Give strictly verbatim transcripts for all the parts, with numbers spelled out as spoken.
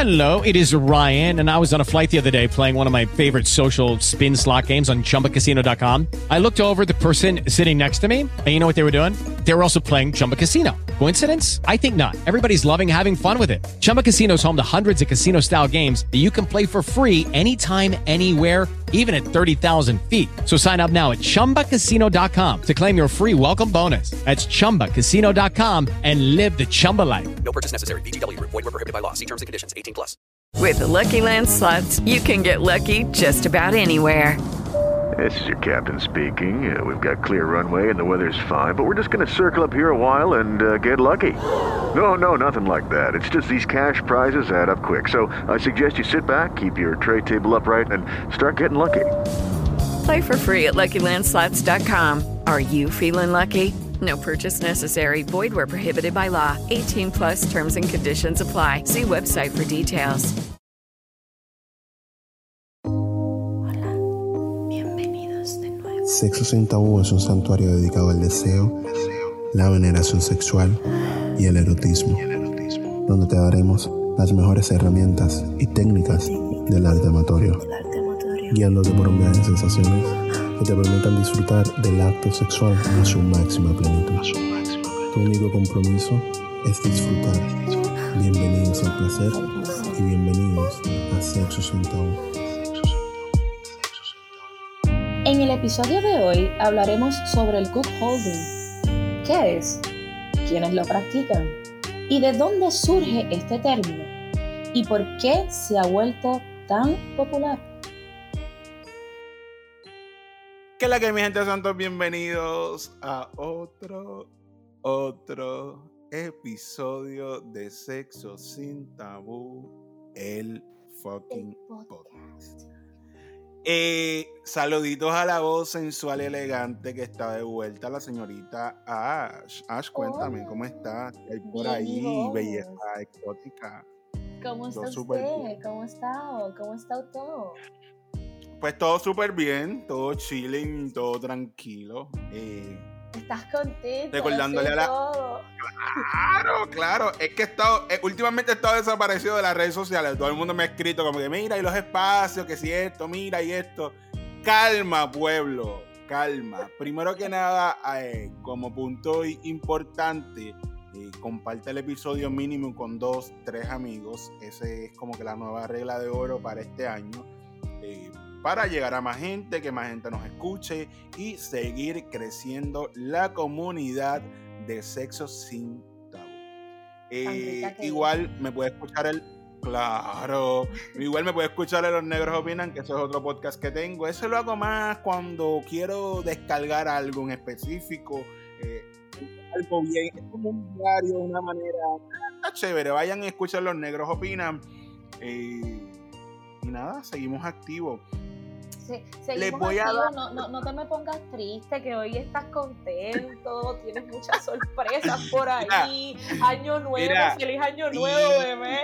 Hello, it is Ryan, and I was on a flight the other day playing one of my favorite social spin slot games on Chumba Casino dot com. I looked over at the person sitting next to me, and you know what they were doing? They were also playing Chumba Casino. Coincidence? I think not. Everybody's loving having fun with it. Chumba Casino is home to hundreds of casino-style games that you can play for free anytime, anywhere, even at thirty thousand feet. So sign up now at Chumba Casino dot com to claim your free welcome bonus. That's Chumba Casino dot com and live the Chumba life. No purchase necessary. V G W. Void where prohibited by law. See terms and conditions. eighteen plus. With the Lucky Land Slots, you can get lucky just about anywhere. This is your captain speaking. Uh, we've got clear runway and the weather's fine, but we're just going to circle up here a while and uh, get lucky. No, no, nothing like that. It's just these cash prizes add up quick. So I suggest you sit back, keep your tray table upright, and start getting lucky. Play for free at Lucky Land Slots dot com. Are you feeling lucky? No purchase necessary. Void where prohibited by law. eighteen plus terms and conditions apply. See website for details. Sexo Sin Tabú es un santuario dedicado al deseo, la veneración sexual y el erotismo, donde te daremos las mejores herramientas y técnicas del arte amatorio, guiándote por un viaje de sensaciones que te permitan disfrutar del acto sexual a su máxima plenitud. Tu único compromiso es disfrutar. Bienvenidos al placer y bienvenidos a Sexo Sin Tabú. En el episodio de hoy hablaremos sobre el cup holding. ¿Qué es? ¿Quiénes lo practican? ¿Y de dónde surge este término? ¿Y por qué se ha vuelto tan popular? ¿Qué es la que, mi gente santos? Bienvenidos a otro, otro episodio de Sexo Sin Tabú, el fucking podcast. Eh, saluditos a la voz sensual y elegante que está de vuelta, la señorita Ash. Ash, cuéntame, Hola. ¿cómo estás? ¿Qué hay por Bien, ahí? vos. Belleza exótica. ¿Cómo está Todo súper usted? bien. ¿Cómo está? ¿Cómo está todo? Pues todo súper bien, todo chilling, todo tranquilo. Eh, ¿Estás contento? Recordándole Así a la- todo. Claro, claro. Es que he estado, eh, últimamente he estado desaparecido de las redes sociales. Todo el mundo me ha escrito como que mira, y los espacios, que si esto, mira, y esto. Calma, pueblo, calma. Primero que nada, eh, como punto i- importante, eh, comparte el episodio mínimo con dos, tres amigos. Ese es como que la nueva regla de oro para este año. Eh, para llegar a más gente, que más gente nos escuche y seguir creciendo la comunidad de Sexo Sin Tabú. Eh, Tan rica que igual me puede escuchar el... Claro, igual me puede escuchar en Los Negros Opinan, que eso es otro podcast que tengo. Eso lo hago más cuando quiero descargar algo en específico, eh, algo bien, es como un diario, una manera... Está chévere, vayan y escuchen Los Negros Opinan. Eh, y nada, seguimos activos. Sí, Les seguimos voy a activos. dar- No, no, no te me pongas triste, que hoy estás contento, tienes muchas sorpresas por ahí. Año nuevo, mira, feliz año y- nuevo, bebé.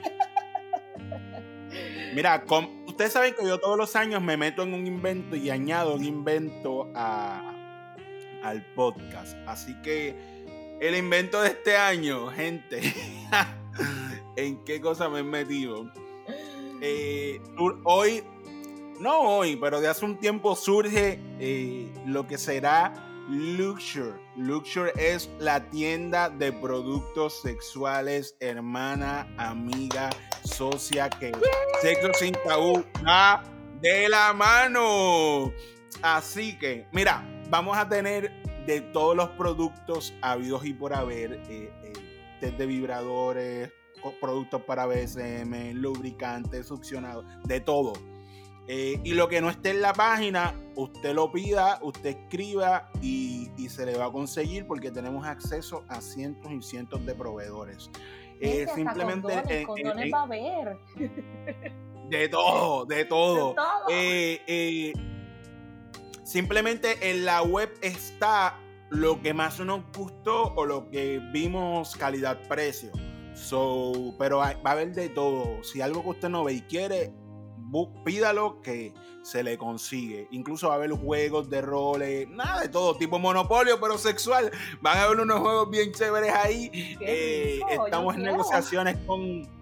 Mira, com- ustedes saben que yo todos los años me meto en un invento y añado un invento a, al podcast. Así que el invento de este año, gente, ¿en qué cosa me he metido? Eh, sur- hoy, no hoy, pero de hace un tiempo surge eh, lo que será Luxure. Luxure es la tienda de productos sexuales, hermana, amiga, socia, que Sexo Sin Tabú va de la mano. Así que, mira, vamos a tener de todos los productos habidos y por haber, eh, eh, desde vibradores, co- productos para B S M, lubricantes, succionados, de todo. Eh, y lo que no esté en la página, usted lo pida, usted escriba y, y se le va a conseguir, porque tenemos acceso a cientos y cientos de proveedores. Eh, Gente, hasta simplemente condones, en- en- condones en- va a haber. de todo, de todo. De todo. Eh, eh, simplemente en la web está lo que más nos gustó o lo que vimos calidad-precio. So, pero hay- va a haber de todo. Si algo que usted no ve y quiere, bu- pídalo, que se le consigue. Incluso va a haber juegos de roles, nada de todo, tipo Monopolio, pero sexual. Van a haber unos juegos bien chéveres ahí. Qué Eh, rico, estamos yo en quiero. negociaciones con...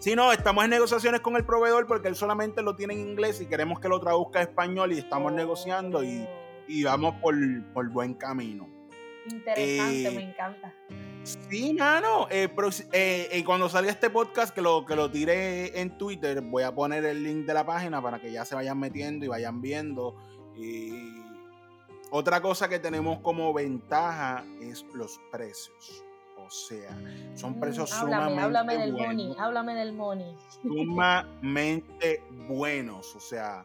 Sí, no, estamos en negociaciones con el proveedor porque él solamente lo tiene en inglés y queremos que lo traduzca a español y estamos negociando y, y vamos por, por buen camino. Interesante, Eh, me encanta. Sí, mano. Eh, pero, eh, eh, cuando salga este podcast, que lo, que lo tire en Twitter, voy a poner el link de la página para que ya se vayan metiendo y vayan viendo. Eh, otra cosa que tenemos como ventaja es los precios. O sea, son precios Mm, háblame, sumamente háblame del buenos. money, háblame del money. Sumamente buenos. O sea,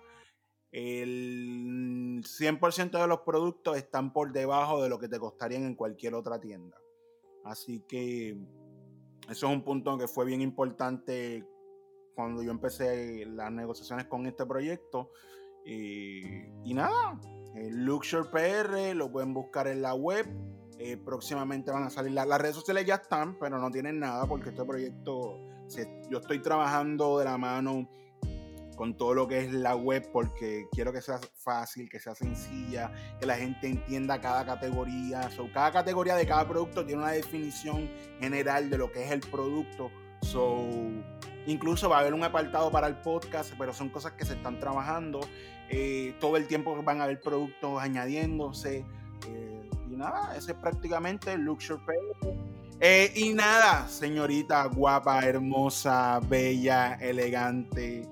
el cien por ciento de los productos están por debajo de lo que te costarían en cualquier otra tienda. Así que eso es un punto que fue bien importante cuando yo empecé las negociaciones con este proyecto. Eh, y nada, eh, Luxure P R lo pueden buscar en la web. Eh, próximamente van a salir la, las redes sociales, ya están, pero no tienen nada porque este proyecto, se, yo estoy trabajando de la mano con todo lo que es la web porque quiero que sea fácil, que sea sencilla, que la gente entienda cada categoría. So, cada categoría de cada producto tiene una definición general de lo que es el producto. So, incluso va a haber un apartado para el podcast, pero son cosas que se están trabajando. Eh, todo el tiempo van a haber productos añadiéndose. Eh, y nada, ese es prácticamente el Luxure P R. Eh, y nada, señorita guapa, hermosa, bella, elegante.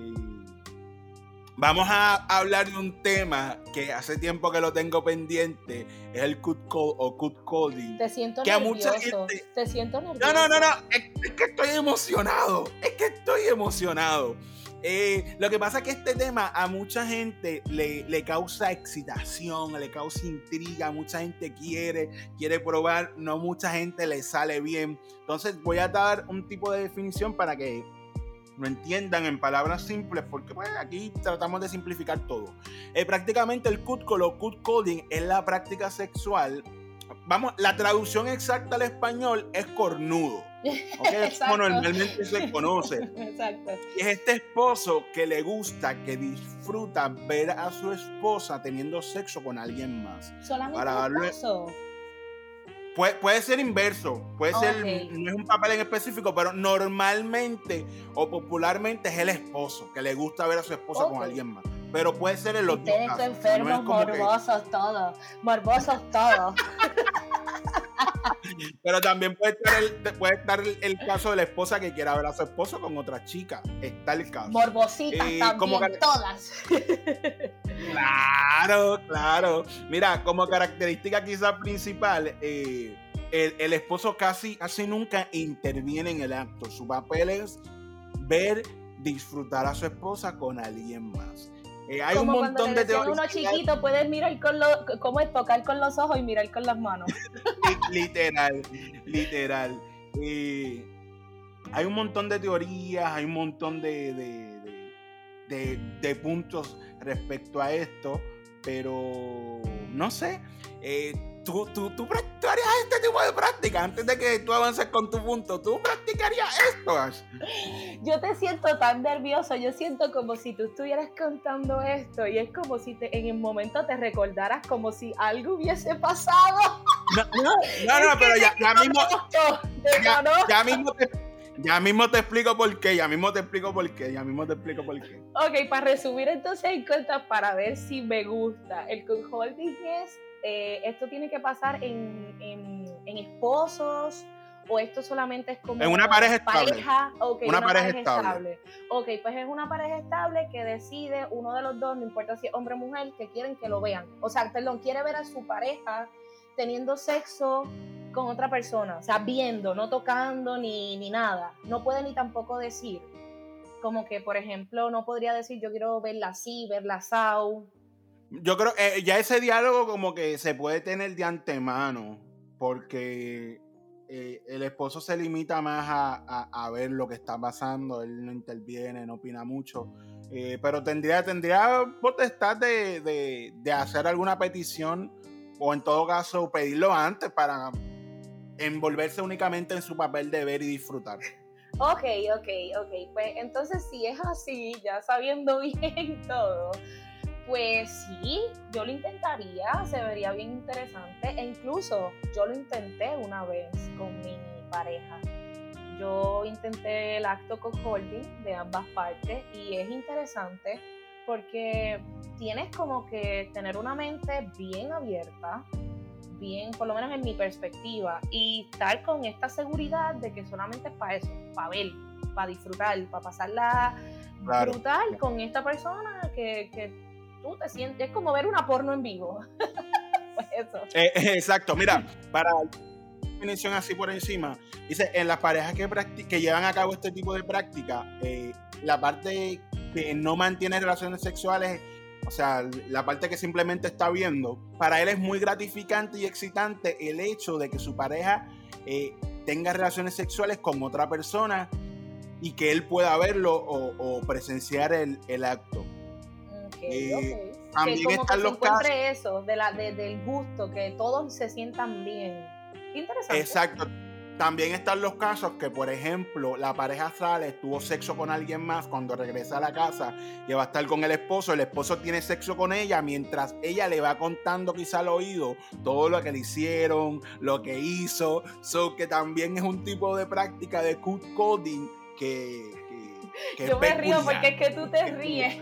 Vamos a hablar de un tema que hace tiempo que lo tengo pendiente, es el cut call o cut calling. Te siento que nervioso, a mucha gente... te siento nervioso. No, no, no, no, es, es que estoy emocionado, es que estoy emocionado. Eh, lo que pasa es que este tema a mucha gente le, le causa excitación, le causa intriga, mucha gente quiere, quiere probar, no mucha gente le sale bien. Entonces voy a dar un tipo de definición para que lo entiendan en palabras simples, porque pues aquí tratamos de simplificar todo. Eh, prácticamente el cut call o cut calling es la práctica sexual. Vamos, la traducción exacta al español es cornudo. ¿Okay? Es como normalmente se conoce. Exacto. Y es este esposo que le gusta, que disfruta ver a su esposa teniendo sexo con alguien más. Solamente para el darle... esposo. Puede, puede ser inverso, puede Okay. ser, no es un papel en específico, pero normalmente o popularmente es el esposo, que le gusta ver a su esposa Okay. con alguien más. Pero puede ser en los dos Ustedes casos. enfermos, No es como que- morbosos todos, morbosos todos. Pero también puede estar, el, puede estar el, el caso de la esposa que quiera ver a su esposo con otra chica. Está el caso. Morbositas Eh, también, como que- todas. Claro, claro. Mira, como característica quizás principal, eh, el, el esposo casi, casi nunca interviene en el acto. Su papel es ver, disfrutar a su esposa con alguien más. Eh, hay Como un cuando montón le de decían a uno teorías. chiquito, puedes mirar con los, cómo es tocar con los ojos y mirar con las manos. Literal, literal. Eh, hay un montón de teorías, hay un montón de, de, de, de, de puntos respecto a esto, pero no sé. Eh, ¿tú, tú, tú, prac- tú harías este tipo de práctica antes de que tú avances con tu punto? ¿Tú practicarías esto, Ash? Yo te siento tan nervioso, yo siento como si tú estuvieras contando esto y es como si te, en el momento te recordaras como si algo hubiese pasado. No, no, no, no, pero ya, ya mismo, Te ya, conozco. ya mismo te, ya mismo te explico por qué, ya mismo te explico por qué, ya mismo te explico por qué. Ok, para resumir entonces en cuentas, para ver si me gusta. El cuckolding es, eh, esto tiene que pasar en, en, en esposos, o esto solamente es como En una pareja estable. pareja, okay, Una pareja estable. Ok, pues es una pareja estable que decide uno de los dos, no importa si es hombre o mujer, que quieren que lo vean. O sea, perdón, quiere ver a su pareja teniendo sexo con otra persona, o sea, viendo, no tocando ni, ni nada. No puede ni tampoco decir, como que, por ejemplo, no podría decir yo quiero verla así, verla así. Yo creo que eh, ya ese diálogo como que se puede tener de antemano, porque eh, el esposo se limita más a, a, a ver lo que está pasando, él no interviene, no opina mucho, eh, pero tendría, tendría potestad de, de, de hacer alguna petición o en todo caso pedirlo antes para envolverse únicamente en su papel de ver y disfrutar. Ok, ok, ok. Pues entonces si es así, ya sabiendo bien todo, pues sí, yo lo intentaría, se vería bien interesante. E incluso yo lo intenté una vez con mi pareja. yo intenté el acto cuckolding de ambas partes y es interesante porque tienes como que tener una mente bien abierta, bien, por lo menos en mi perspectiva, y estar con esta seguridad de que solamente es para eso, para ver, para disfrutar, para pasarla claro. brutal con esta persona que, que tú te sientes, es como ver una porno en vivo. Pues eso. Eh, exacto, mira, para definición así por encima, dice, en las parejas que, practic- que llevan a cabo este tipo de práctica, eh, la parte que no mantiene relaciones sexuales, o sea, la parte que simplemente está viendo, para él es muy gratificante y excitante el hecho de que su pareja eh, tenga relaciones sexuales con otra persona y que él pueda verlo o, o presenciar el, el acto. Okay, eh, okay. También que como están que los se encuentre casos, eso, de la, de, del gusto, que todos se sientan bien. Interesante. Exacto. También están los casos que, por ejemplo, la pareja sale, tuvo sexo con alguien más, cuando regresa a la casa y va a estar con el esposo, el esposo tiene sexo con ella, mientras ella le va contando quizá al oído todo lo que le hicieron, lo que hizo, so que también es un tipo de práctica de cuckolding que, que, que yo me peculiar. río porque es que tú te ríes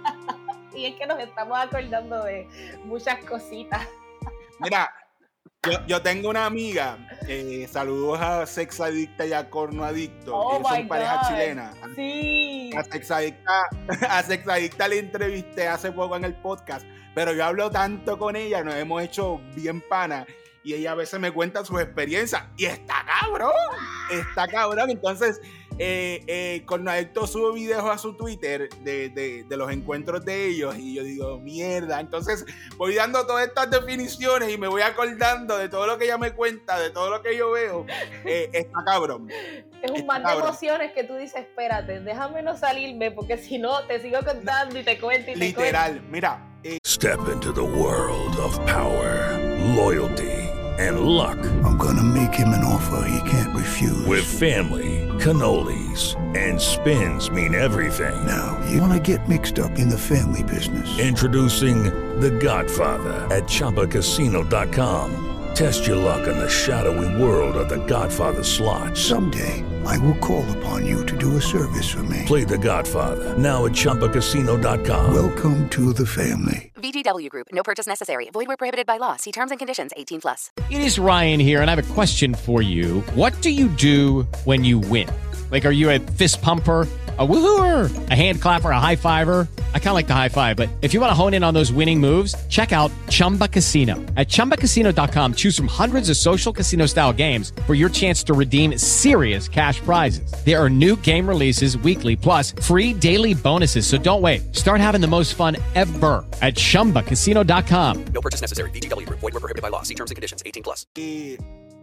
y es que nos estamos acordando de muchas cositas. Mira, Yo, yo tengo una amiga, eh, saludos a Sex Adicta y a Corno Adicto, Oh ellos son my pareja God. chilena. Sí. A Sex Adicta, a Sex Adicta le entrevisté hace poco en el podcast, pero yo hablo tanto con ella, nos hemos hecho bien pana, y ella a veces me cuenta sus experiencias, y está cabrón, está cabrón, entonces... Eh, eh, Corno Adicto sube videos a su Twitter de, de, de los encuentros de ellos y yo digo, mierda, entonces voy dando todas estas definiciones y me voy acordando de todo lo que ella me cuenta, de todo lo que yo veo, eh, está cabrón. Es un está mar de cabrón. Emociones que tú dices, espérate, déjame no salirme porque si no te sigo contando y te cuento y te Literal, cuento. mira. Eh, Step into the world of power, loyalty, and luck. I'm gonna make him an offer he can't refuse. With family, cannolis, and spins mean everything. Now, you wanna get mixed up in the family business. Introducing The Godfather at Chumba Casino dot com. Test your luck in the shadowy world of The Godfather slot. Someday, I will call upon you to do a service for me. Play The Godfather now at Chumba Casino dot com. Welcome to the family. V G W Group. No purchase necessary. Void where prohibited by law. See terms and conditions. eighteen plus. It is Ryan here, and I have a question for you. What do you do when you win? Like, are you a fist pumper, a woohooer, a hand clapper, a high fiver? I kind of like the high five, but if you want to hone in on those winning moves, check out Chumba Casino. At Chumba Casino dot com, choose from hundreds of social casino-style games for your chance to redeem serious cash prizes. There are new game releases weekly, plus free daily bonuses. So don't wait. Start having the most fun ever at Chumba Casino dot com. No purchase necessary. V G W Group. Void where prohibited by law. See terms and conditions. eighteen plus. eh,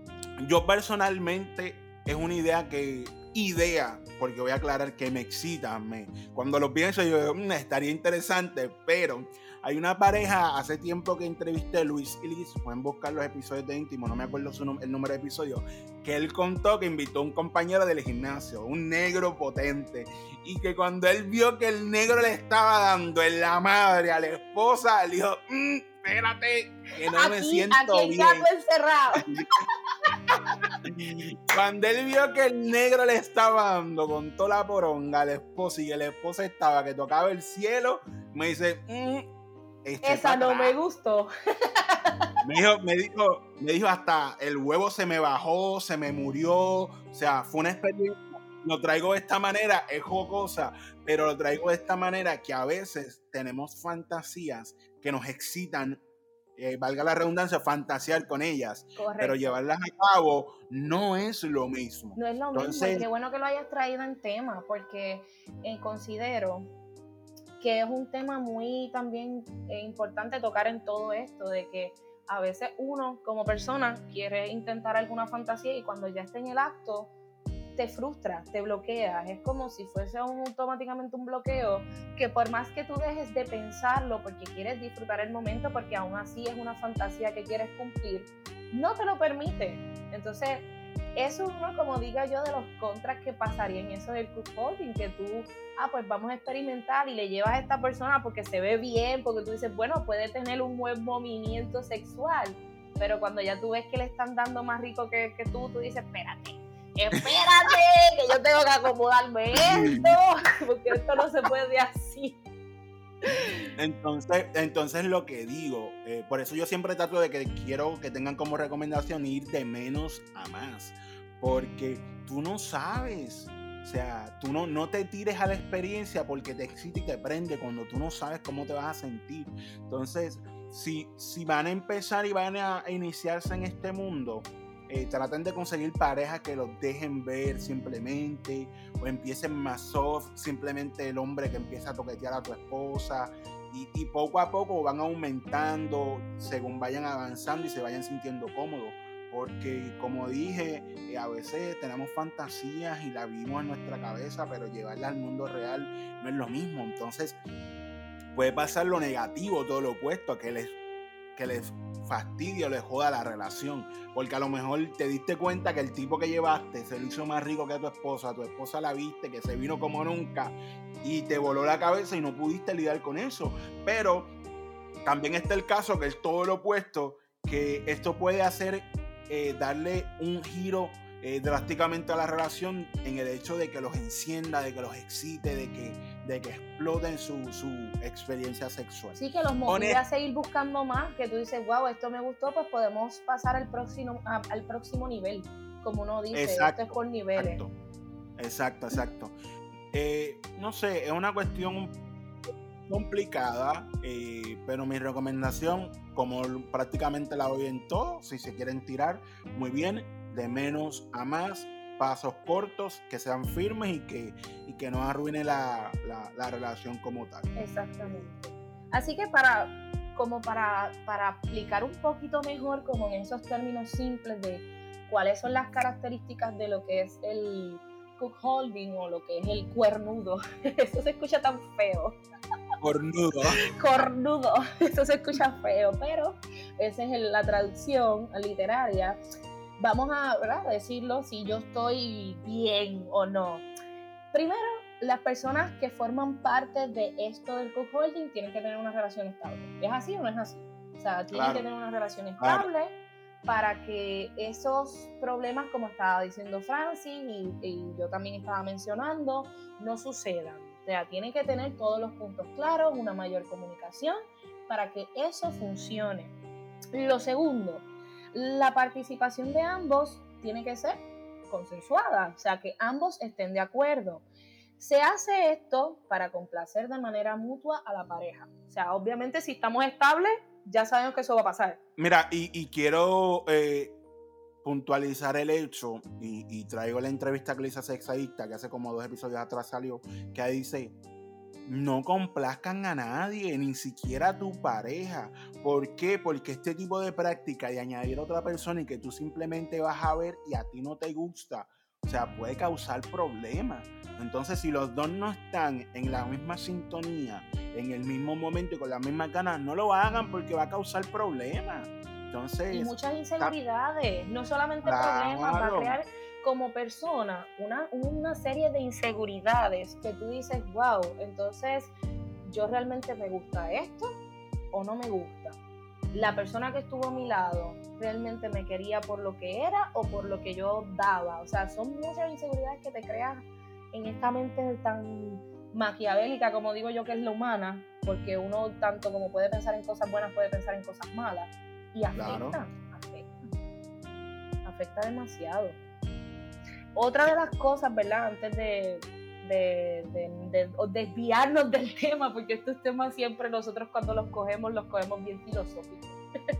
yo personalmente es una idea que idea, porque voy a aclarar que me excita, me, cuando lo pienso yo mmm, estaría interesante, pero hay una pareja, hace tiempo que entrevisté a Luis y Liz, pueden buscar los episodios de Íntimo, no me acuerdo su, el número de episodio, que él contó que invitó a un compañero del gimnasio, un negro potente, y que cuando él vio que el negro le estaba dando en la madre a la esposa, le dijo, mmm, espérate, que no aquí, me siento aquí bien. gato encerrado. Cuando él vio que el negro le estaba dando con toda la poronga al esposo y el esposo estaba que tocaba el cielo, me dice, mm, esa no me gustó. Me dijo, me dijo, me dijo hasta el huevo se me bajó, se me murió, o sea, fue una experiencia. Lo traigo de esta manera, es jocosa, pero lo traigo de esta manera que a veces tenemos fantasías que nos excitan, eh, valga la redundancia, fantasear con ellas. Correcto. Pero llevarlas a cabo no es lo mismo. No es lo Entonces, mismo, y qué bueno que lo hayas traído en tema, porque eh, considero que es un tema muy también eh, importante tocar en todo esto, de que a veces uno como persona quiere intentar alguna fantasía y cuando ya está en el acto te frustra, te bloqueas, es como si fuese un, automáticamente un bloqueo que por más que tú dejes de pensarlo porque quieres disfrutar el momento, porque aún así es una fantasía que quieres cumplir, no te lo permite. Entonces eso es uno, como diga yo, de los contras que pasaría en eso del cuckolding, que tú, ah, pues vamos a experimentar y le llevas a esta persona porque se ve bien, porque tú dices, bueno, puede tener un buen movimiento sexual, pero cuando ya tú ves que le están dando más rico que, que tú, tú dices, espérate, espérate, que yo tengo que acomodarme esto, porque esto no se puede así. Entonces, entonces lo que digo, eh, por eso yo siempre trato de que quiero que tengan como recomendación ir de menos a más, porque tú no sabes, o sea, tú no, no te tires a la experiencia porque te excita y te prende cuando tú no sabes cómo te vas a sentir. Entonces, si, si van a empezar y van a iniciarse en este mundo, Eh, traten de conseguir parejas que los dejen ver simplemente, o empiecen más soft, simplemente el hombre que empieza a toquetear a tu esposa, y, y poco a poco van aumentando según vayan avanzando y se vayan sintiendo cómodos, porque como dije, eh, a veces tenemos fantasías y la vivimos en nuestra cabeza, pero llevarla al mundo real no es lo mismo. Entonces puede pasar lo negativo, todo lo opuesto, que les que les fastidie o les joda la relación, porque a lo mejor te diste cuenta que el tipo que llevaste se lo hizo más rico que a tu esposa, a tu esposa la viste que se vino como nunca y te voló la cabeza y no pudiste lidiar con eso. Pero también está el caso que es todo lo opuesto, que esto puede hacer eh, darle un giro eh, drásticamente a la relación, en el hecho de que los encienda, de que los excite, de que, de que exploten su, su experiencia sexual. Sí, que los motive a seguir buscando más, que tú dices, wow, esto me gustó, pues podemos pasar al próximo, a, al próximo nivel, como uno dice, exacto, esto es por niveles. Exacto, exacto, exacto. Eh, no sé, es una cuestión complicada, eh, pero mi recomendación, como prácticamente la doy en todo, si se quieren tirar, muy bien, de menos a más, pasos cortos, que sean firmes y que, y que no arruine la, la, la relación como tal. Exactamente. Así que para, como para, para aplicar un poquito mejor, como en esos términos simples de cuáles son las características de lo que es el cuckolding o lo que es el cuernudo. Eso se escucha tan feo. Cornudo. Cornudo. Eso se escucha feo, pero esa es la traducción literaria. Vamos a, ¿verdad?, decirlo si yo estoy bien o no. Primero, las personas que forman parte de esto del cuckolding tienen que tener una relación estable. ¿Es así o no es así? O sea, tienen Claro. que tener una relación estable, claro, para que esos problemas, como estaba diciendo Francis y, y yo también estaba mencionando, no sucedan. O sea, tienen que tener todos los puntos claros, una mayor comunicación para que eso funcione. Lo segundo, la participación de ambos tiene que ser consensuada, o sea, que ambos estén de acuerdo. Se hace esto para complacer de manera mutua a la pareja. O sea, obviamente si estamos estables, ya sabemos que eso va a pasar. Mira, y, y quiero eh, puntualizar el hecho, y, y traigo la entrevista que le hice a Sexadicta, que hace como dos episodios atrás salió, que dice: no complazcan a nadie, ni siquiera a tu pareja. ¿Por qué? Porque este tipo de práctica de añadir a otra persona y que tú simplemente vas a ver y a ti no te gusta, o sea, puede causar problemas. Entonces, si los dos no están en la misma sintonía, en el mismo momento y con las mismas ganas, no lo hagan porque va a causar problemas. Entonces, y muchas inseguridades, no solamente claro, problemas, va a crear como persona una, una serie de inseguridades que tú dices, wow, entonces yo realmente me gusta esto o no me gusta. La persona que estuvo a mi lado realmente me quería por lo que era o por lo que yo daba. O sea, son muchas inseguridades que te crean en esta mente tan maquiavélica, como digo yo, que es la humana, porque uno tanto como puede pensar en cosas buenas, puede pensar en cosas malas. Y afecta, claro. afecta, afecta demasiado. Otra de las cosas, ¿verdad? Antes de, de, de, de, de desviarnos del tema, porque estos temas siempre nosotros cuando los cogemos, los cogemos bien filosóficos.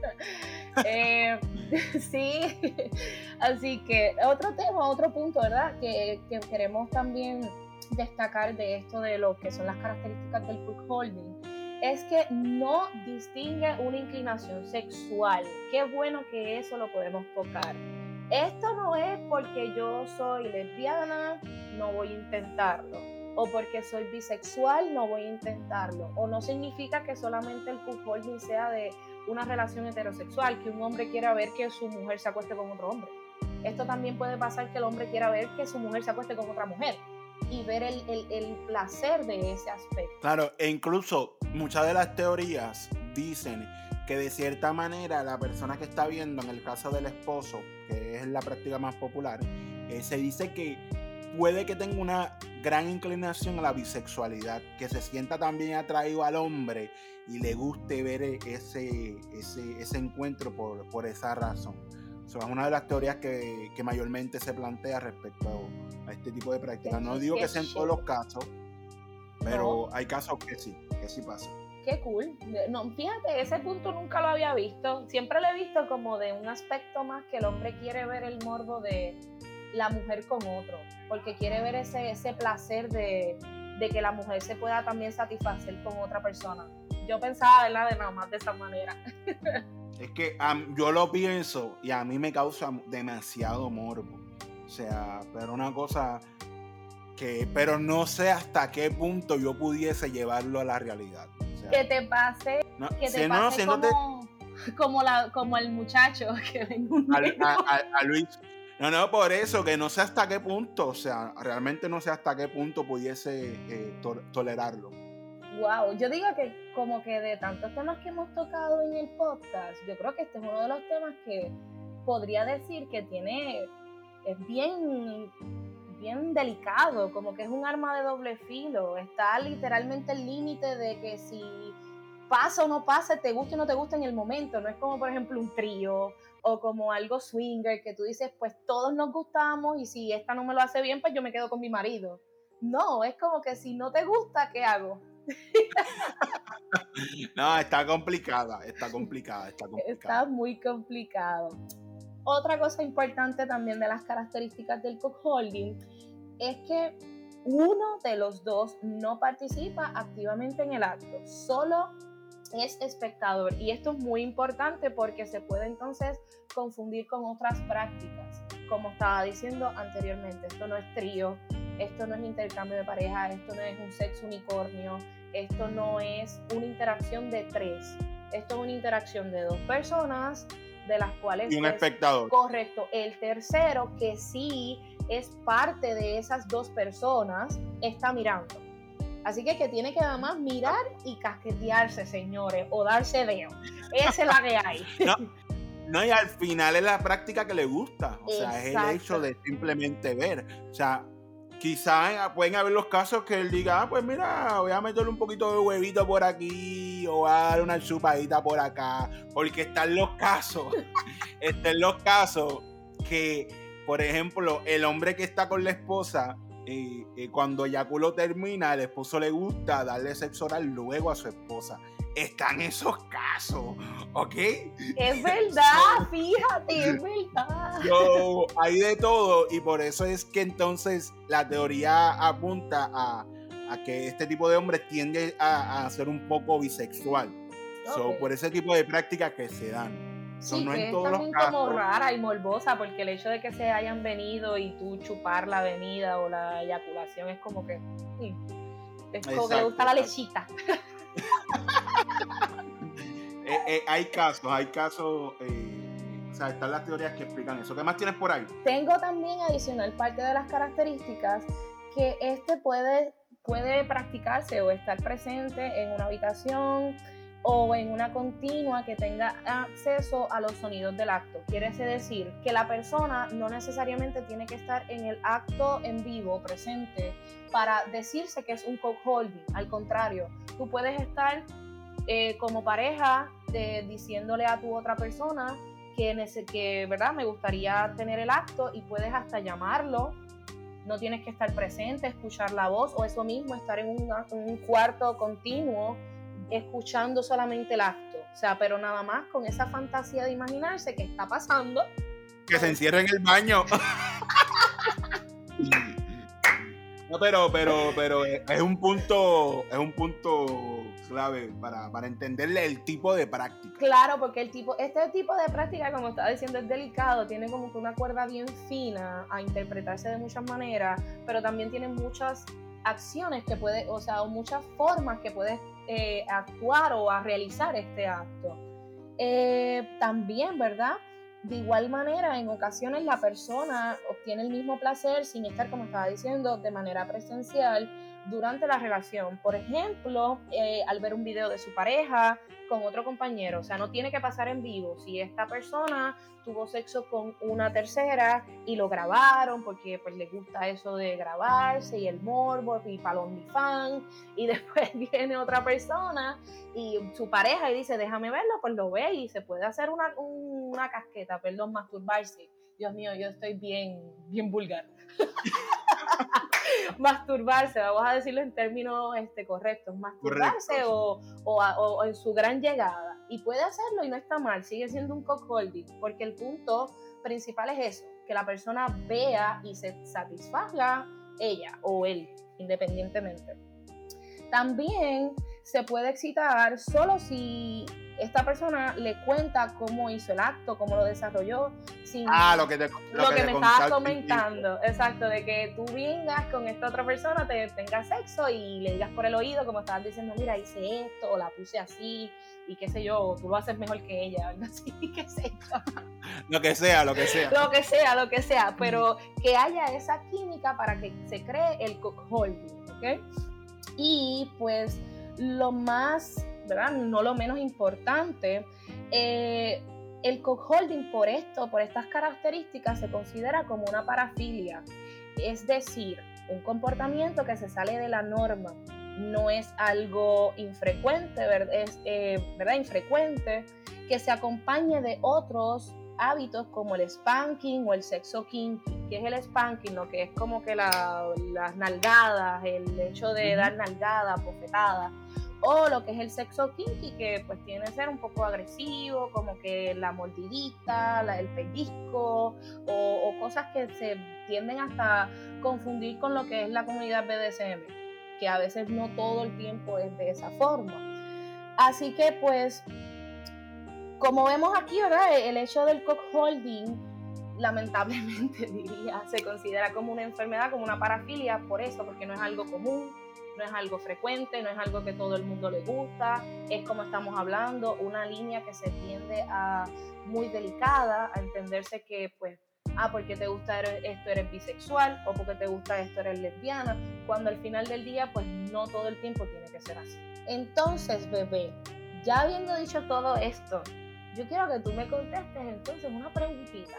eh, sí, así que otro tema, otro punto, ¿verdad? Que, que queremos también destacar de esto de lo que son las características del cuckolding es que no distingue una inclinación sexual. Qué bueno que eso lo podemos tocar. Esto no es porque yo soy lesbiana, no voy a intentarlo. O porque soy bisexual, no voy a intentarlo. O no significa que solamente el cuckolding sea de una relación heterosexual, que un hombre quiera ver que su mujer se acueste con otro hombre. Esto también puede pasar que el hombre quiera ver que su mujer se acueste con otra mujer y ver el, el, el placer de ese aspecto. Claro, e incluso muchas de las teorías dicen que de cierta manera la persona que está viendo, en el caso del esposo, que es la práctica más popular, eh, se dice que puede que tenga una gran inclinación a la bisexualidad, que se sienta también atraído al hombre y le guste ver ese, ese, ese encuentro por, por esa razón. Eso es una de las teorías que, que mayormente se plantea respecto a, a este tipo de prácticas. No digo que sea en todos los casos, pero no. Hay casos que sí, que sí pasa. Qué cool. No, fíjate, ese punto nunca lo había visto. Siempre lo he visto como de un aspecto más que el hombre quiere ver el morbo de la mujer con otro, porque quiere ver ese, ese placer de, de que la mujer se pueda también satisfacer con otra persona. Yo pensaba, ¿verdad?, de nada más de esa manera. Es que um, yo lo pienso y a mí me causa demasiado morbo. O sea, pero una cosa que, pero no sé hasta qué punto yo pudiese llevarlo a la realidad. O sea, que te pase, no, que te si pase no, como, te... como, la, como el muchacho que ven un a, a, a, a Luis. No, no, por eso, que no sé hasta qué punto, o sea, realmente no sé hasta qué punto pudiese eh, to- tolerarlo. Wow, yo digo que como que de tantos temas que hemos tocado en el podcast, yo creo que este es uno de los temas que podría decir que tiene, es bien, bien delicado, como que es un arma de doble filo, está literalmente el límite de que si pasa o no pasa, te gusta o no te gusta en el momento, no es como por ejemplo un trío o como algo swinger que tú dices, pues todos nos gustamos y si esta no me lo hace bien, pues yo me quedo con mi marido. No, es como que si no te gusta, ¿qué hago? No, está complicada, está complicada, está complicada. Está muy complicado. Otra cosa importante también de las características del cuckolding es que uno de los dos no participa activamente en el acto, solo es espectador, y esto es muy importante porque se puede entonces confundir con otras prácticas, como estaba diciendo anteriormente. Esto no es trío, esto no es intercambio de pareja, esto no es un sexo unicornio, esto no es una interacción de tres, esto es una interacción de dos personas, de las cuales... Y un pues, espectador. Correcto, el tercero, que sí es parte de esas dos personas, está mirando. Así que que tiene que nada más mirar y casquetearse, señores, o darse dedo. Esa es la que hay. No, no, y al final es la práctica que le gusta. O sea, exacto, es el hecho de simplemente ver. O sea, quizás pueden haber los casos que él diga, ah, pues mira, voy a meterle un poquito de huevito por aquí, o voy a dar una chupadita por acá. Porque están los casos, están los casos que, por ejemplo, el hombre que está con la esposa, Eh, eh, cuando eyaculó termina, el esposo le gusta darle sexo oral luego a su esposa. Están esos casos, ¿ok? Es verdad, so, fíjate, es verdad. So, hay de todo, y por eso es que entonces la teoría apunta a, a que este tipo de hombres tiende a, a ser un poco bisexual. Okay. So, por ese tipo de prácticas que se dan. Sí, no que en es todos también los casos. Como rara y morbosa, porque el hecho de que se hayan venido y tú chupar la venida o la eyaculación es como que sí, es como exacto, que le gusta la lechita. eh, eh, hay casos, hay casos, eh, o sea, están las teorías que explican eso. ¿Qué más tienes por ahí? Tengo también adicional parte de las características que este puede, puede practicarse o estar presente en una habitación o en una continua que tenga acceso a los sonidos del acto. Quiere decir que la persona no necesariamente tiene que estar en el acto en vivo, presente, para decirse que es un cuckolding. Al contrario, tú puedes estar eh, como pareja eh, diciéndole a tu otra persona que, que, ¿verdad?, me gustaría tener el acto, y puedes hasta llamarlo. No tienes que estar presente, escuchar la voz, o eso mismo, estar en un, un cuarto continuo escuchando solamente el acto, o sea, pero nada más con esa fantasía de imaginarse qué está pasando. Que se encierre en el baño. No, pero, pero, pero es un punto, es un punto clave para, para entenderle el tipo de práctica. Claro, porque el tipo, este tipo de práctica, como estaba diciendo, es delicado, tiene como que una cuerda bien fina a interpretarse de muchas maneras, pero también tiene muchas acciones que puede, o sea, o muchas formas que puedes eh, actuar o a realizar este acto. Eh, también, ¿verdad? De igual manera, en ocasiones la persona obtiene el mismo placer sin estar, como estaba diciendo, de manera presencial, durante la relación. Por ejemplo, eh, al ver un video de su pareja con otro compañero, o sea, no tiene que pasar en vivo. Si esta persona tuvo sexo con una tercera y lo grabaron porque pues le gusta eso de grabarse y el morbo y para el OnlyFans, y después viene otra persona y su pareja y dice déjame verlo, pues lo ve y se puede hacer una, una casqueta, perdón, masturbarse. Dios mío, yo estoy bien, bien vulgar. Masturbarse, vamos a decirlo en términos este, correctos, masturbarse o, o, o en su gran llegada, y puede hacerlo y no está mal, sigue siendo un cock holding, porque el punto principal es eso, que la persona vea y se satisfaga ella o él, independientemente. También se puede excitar solo si esta persona le cuenta cómo hizo el acto, cómo lo desarrolló. Sin ah, lo que, te, lo lo que, que te me estabas comentaba comentando, exacto, de que tú vengas con esta otra persona, te tengas sexo y le digas por el oído, como estabas diciendo, mira, hice esto, o la puse así, y qué sé yo, tú lo haces mejor que ella, algo así, qué sé yo. Lo que sea, lo que sea. Lo que sea, lo que sea, pero que haya esa química para que se cree el cock holding, ¿ok? Y pues lo más, ¿verdad? No lo menos importante, eh, el cock holding por esto, por estas características, se considera como una parafilia, es decir, un comportamiento que se sale de la norma, no es algo infrecuente, ¿verdad? Es, eh, ¿verdad? Infrecuente, que se acompañe de otros hábitos como el spanking o el sexo kinky. ¿Qué es el spanking? Lo que es como que la, las nalgadas, el hecho de uh-huh. dar nalgadas, bofetadas, o lo que es el sexo kinky, que pues tiene que ser un poco agresivo, como que la mordidita, la, el pellizco, o, o cosas que se tienden hasta confundir con lo que es la comunidad B D S M, que a veces no todo el tiempo es de esa forma. Así que pues, como vemos aquí, ¿verdad? El hecho del cock holding, lamentablemente diría, se considera como una enfermedad, como una parafilia, por eso, porque no es algo común, no es algo frecuente, no es algo que todo el mundo le gusta, es como estamos hablando, una línea que se tiende a muy delicada, a entenderse que pues, ah, porque te gusta esto eres bisexual, o porque te gusta esto eres lesbiana, cuando al final del día pues no todo el tiempo tiene que ser así. Entonces, bebé, ya habiendo dicho todo esto, yo quiero que tú me contestes entonces una preguntita.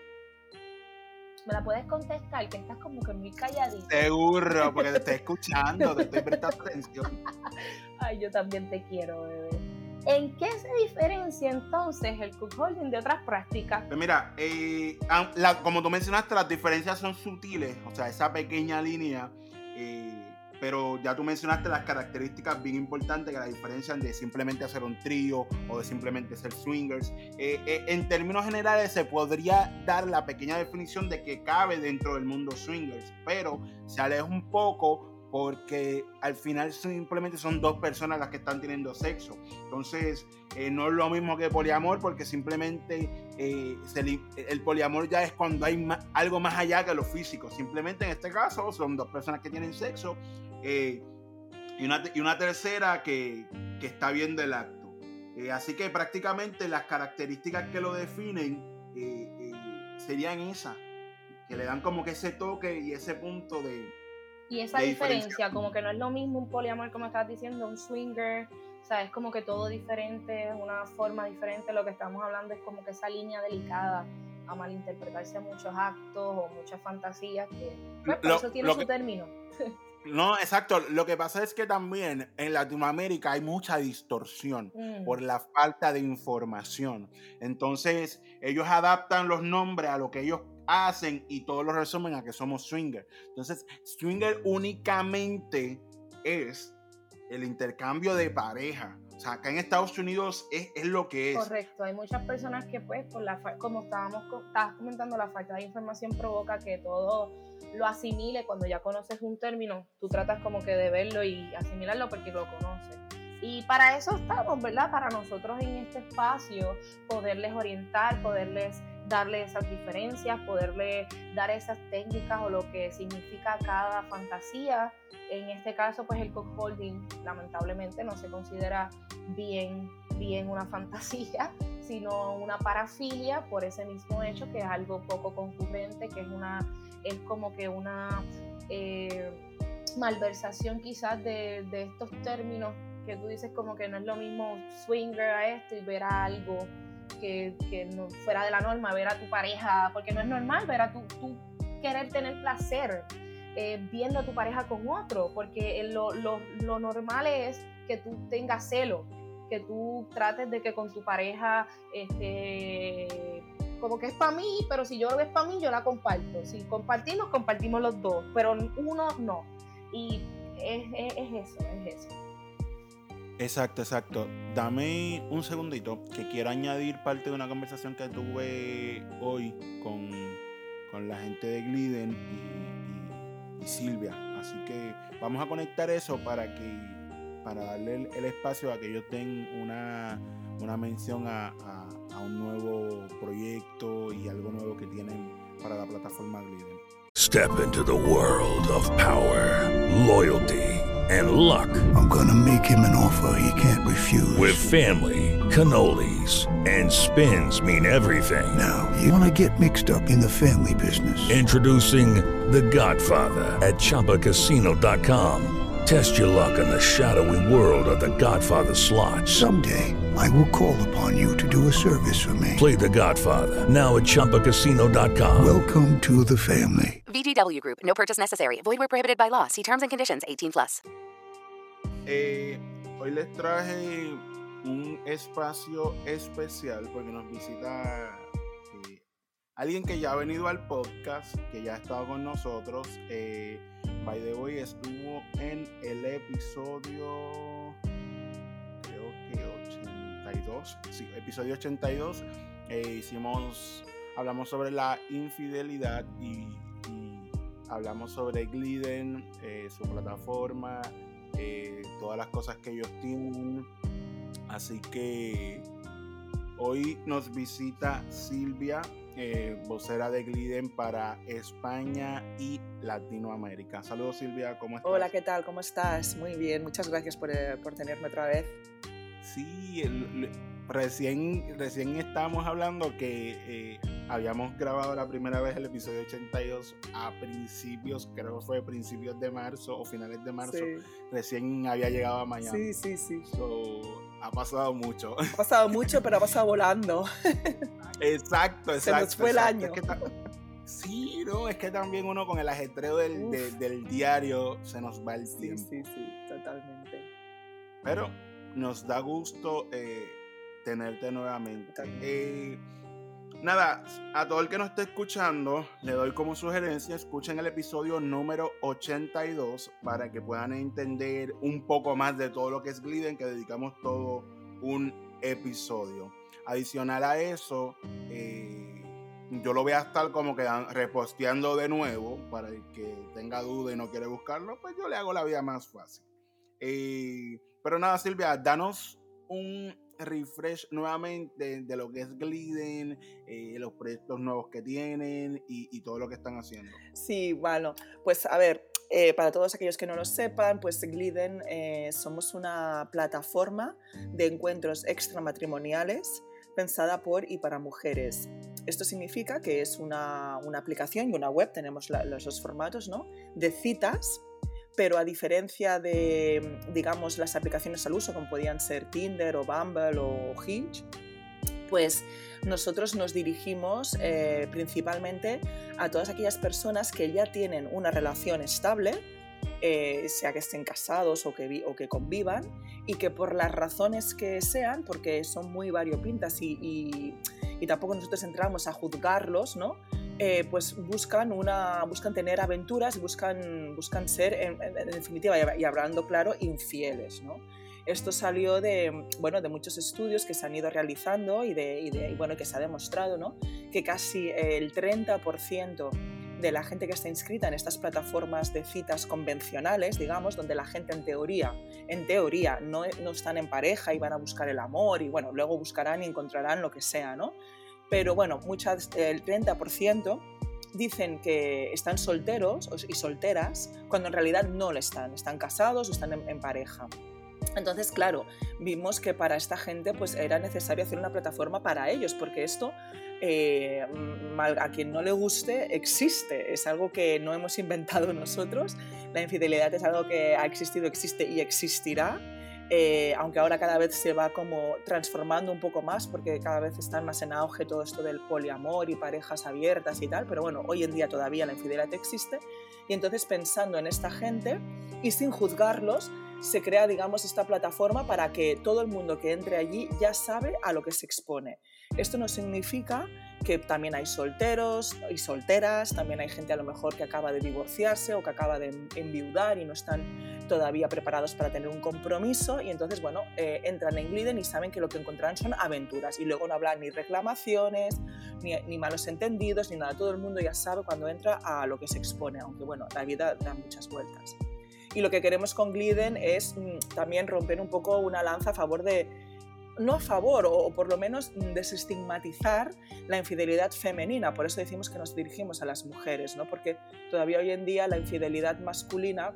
¿Me la puedes contestar? Que estás como que muy calladita. Seguro, porque te estoy escuchando, te estoy prestando atención. Ay, yo también te quiero, bebé. ¿En qué se diferencia entonces el cock holding de otras prácticas? Pues mira, eh, la, como tú mencionaste, las diferencias son sutiles, o sea, esa pequeña línea, eh, pero ya tú mencionaste las características bien importantes que la diferencian de simplemente hacer un trío o de simplemente ser swingers. Eh, eh, en términos generales se podría dar la pequeña definición de que cabe dentro del mundo swingers, pero se aleja un poco porque al final simplemente son dos personas las que están teniendo sexo. Entonces, eh, no es lo mismo que poliamor, porque simplemente eh, se, el poliamor ya es cuando hay más, algo más allá que lo físico. Simplemente en este caso son dos personas que tienen sexo eh, y, una, y una tercera que, que está viendo el acto. Eh, así que prácticamente las características que lo definen eh, eh, serían esas, que le dan como que ese toque y ese punto de... Y esa diferencia, como que no es lo mismo un poliamor, como estabas diciendo, un swinger, o sea, es como que todo diferente, una forma diferente. Lo que estamos hablando es como que esa línea delicada a malinterpretarse muchos actos o muchas fantasías, que pues, por lo, eso tiene lo su que, término. No, exacto. Lo que pasa es que también en Latinoamérica hay mucha distorsión mm. por la falta de información. Entonces, ellos adaptan los nombres a lo que ellos hacen y todos lo resumen a que somos swinger. Entonces, swinger únicamente es el intercambio de pareja. O sea, acá en Estados Unidos es, es lo que es. Correcto. Hay muchas personas que, pues, por la como estábamos estabas comentando, la falta de información provoca que todo lo asimile. Cuando ya conoces un término, tú tratas como que de verlo y asimilarlo porque lo conoces. Y para eso estamos, ¿verdad? Para nosotros en este espacio, poderles orientar, poderles darle esas diferencias, poderle dar esas técnicas o lo que significa cada fantasía. En este caso, pues el cock holding lamentablemente no se considera bien, bien una fantasía, sino una parafilia por ese mismo hecho, que es algo poco concurrente, que es una, es como que una, eh, malversación quizás de, de estos términos que tú dices como que no es lo mismo swinger a esto y ver a algo que, que no fuera de la norma, ver a tu pareja, porque no es normal ver a tu, tu querer tener placer eh, viendo a tu pareja con otro, porque lo, lo, lo normal es que tú tengas celo, que tú trates de que con tu pareja este, como que es para mí, pero si yo lo ves para mí, yo la comparto. Si compartimos, compartimos los dos, pero uno no. Y es, es, es eso, es eso. Exacto, exacto. Dame un segundito que quiero añadir parte de una conversación que tuve hoy con, con la gente de Gliden y, y, y Silvia. Así que vamos a conectar eso para que para darle el, el espacio a que ellos den una, una mención a, a, a un nuevo proyecto y algo nuevo que tienen para la plataforma Gliden. Step into the world of power, loyalty, and luck. I'm gonna make him an offer he can't refuse. With family, cannolis, and spins mean everything. Now, you wanna get mixed up in the family business. Introducing The Godfather at Chumba Casino dot com. Test your luck in the shadowy world of The Godfather slot. Someday, I will call upon you to do a service for me. Play The Godfather now at Chumba Casino dot com. Welcome to the family. V G W Group. No purchase necessary. Void where prohibited by law. See terms and conditions. eighteen plus. Eh, hoy les traje un espacio especial porque nos visita eh, alguien que ya ha venido al podcast, que ya ha estado con nosotros. Eh, by the way, estuvo en el episodio, creo que ochenta y dos. Sí, episodio ochenta y dos. Eh, hicimos, hablamos sobre la infidelidad y, y hablamos sobre Gliden, eh, su plataforma. Eh, todas las cosas que ellos tienen. Así que hoy nos visita Silvia, eh, vocera de Gliden para España y Latinoamérica. Saludos, Silvia, ¿cómo estás? Hola, ¿qué tal? ¿Cómo estás? Muy bien, muchas gracias por, eh, por tenerme otra vez. Sí, el, el, recién, recién estábamos hablando que eh, habíamos grabado la primera vez el episodio ochenta y dos a principios, creo que fue principios de marzo o finales de marzo. Sí. Recién había llegado a Miami. Sí, sí, sí. So, ha pasado mucho. Ha pasado mucho, pero ha pasado volando. Exacto, exacto. Se nos fue exacto. el año. Es que ta- sí, no, es que también uno con el ajetreo del, de, del diario se nos va el sí, tiempo. Sí, sí, totalmente. Pero nos da gusto eh, tenerte nuevamente. Eh, nada, a todo el que nos esté escuchando, le doy como sugerencia, escuchen el episodio número ochenta y dos para que puedan entender un poco más de todo lo que es Gliden, que dedicamos todo un episodio. Adicional a eso, eh, yo lo voy a estar como que reposteando de nuevo para el que tenga duda y no quiere buscarlo, pues yo le hago la vida más fácil. Eh, pero nada, Silvia, danos un refresh nuevamente de lo que es Gliden, eh, los proyectos nuevos que tienen y, y todo lo que están haciendo. Sí, bueno, pues a ver, eh, para todos aquellos que no lo sepan, pues Gliden eh, somos una plataforma de encuentros extramatrimoniales pensada por y para mujeres. Esto significa que es una, una aplicación y una web, tenemos la, los dos formatos, ¿no?, de citas, pero a diferencia de, digamos, las aplicaciones al uso, como podían ser Tinder o Bumble o Hinge, pues nosotros nos dirigimos eh, principalmente a todas aquellas personas que ya tienen una relación estable, eh, sea que estén casados o que, vi- o que convivan, y que por las razones que sean, porque son muy variopintas y, y, y tampoco nosotros entramos a juzgarlos, ¿no?, Eh, pues buscan, una, buscan tener aventuras y buscan, buscan ser, en, en, en definitiva, y hablando claro, infieles, ¿no? Esto salió de, bueno, de muchos estudios que se han ido realizando y, de, y, de, y bueno, que se ha demostrado, ¿no?, que casi el treinta por ciento de la gente que está inscrita en estas plataformas de citas convencionales, digamos, donde la gente en teoría, en teoría no, no están en pareja y van a buscar el amor y bueno, luego buscarán y encontrarán lo que sea, ¿no? Pero bueno, muchas, el treinta por ciento dicen que están solteros y solteras cuando en realidad no lo están, están casados o están en, en pareja. Entonces, claro, vimos que para esta gente pues, era necesario hacer una plataforma para ellos, porque esto, eh, a quien no le guste, existe. Es algo que no hemos inventado nosotros, La infidelidad es algo que ha existido, existe y existirá. Eh, aunque ahora cada vez se va como transformando un poco más porque cada vez está más en auge todo esto del poliamor y parejas abiertas y tal, pero bueno, hoy en día todavía la infidelidad existe y entonces pensando en esta gente y sin juzgarlos se crea, digamos, esta plataforma para que todo el mundo que entre allí ya sabe a lo que se expone. Esto no significa que también hay solteros y solteras, también hay gente a lo mejor que acaba de divorciarse o que acaba de enviudar y no están todavía preparados para tener un compromiso y entonces, bueno, eh, entran en Gliden y saben que lo que encontrarán son aventuras y luego no hablan ni reclamaciones, ni, ni malos entendidos, ni nada. Todo el mundo ya sabe cuando entra a lo que se expone, aunque bueno, la vida da muchas vueltas. Y lo que queremos con Gliden es mmm, también romper un poco una lanza a favor de, no a favor, o, o por lo menos desestigmatizar la infidelidad femenina. Por eso decimos que nos dirigimos a las mujeres, ¿no? Porque todavía hoy en día la infidelidad masculina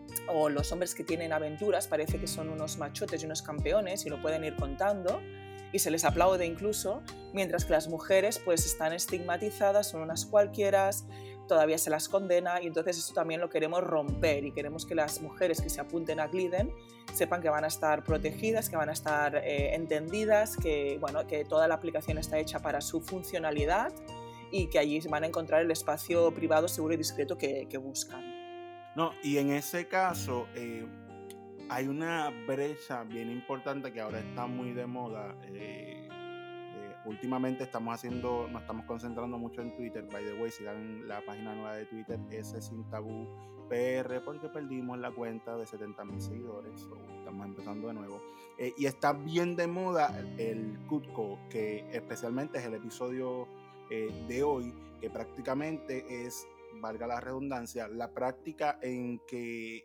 o los hombres que tienen aventuras parece que son unos machotes y unos campeones y lo pueden ir contando y se les aplaude incluso, mientras que las mujeres pues están estigmatizadas, son unas cualquieras, todavía se las condena y entonces esto también lo queremos romper y queremos que las mujeres que se apunten a Gliden sepan que van a estar protegidas, que van a estar eh, entendidas, que, bueno, que toda la aplicación está hecha para su funcionalidad y que allí van a encontrar el espacio privado, seguro y discreto que, que buscan. No, y en ese caso eh, hay una brecha bien importante que ahora está muy de moda. Eh, eh, últimamente estamos haciendo, nos estamos concentrando mucho en Twitter. By the way, sigan la página nueva de Twitter, S Sin Tabú P R, porque perdimos la cuenta de setenta mil seguidores. So, estamos empezando de nuevo. Eh, y está bien de moda el Cutco, que especialmente es el episodio eh, de hoy, que prácticamente es, valga la redundancia, la práctica en que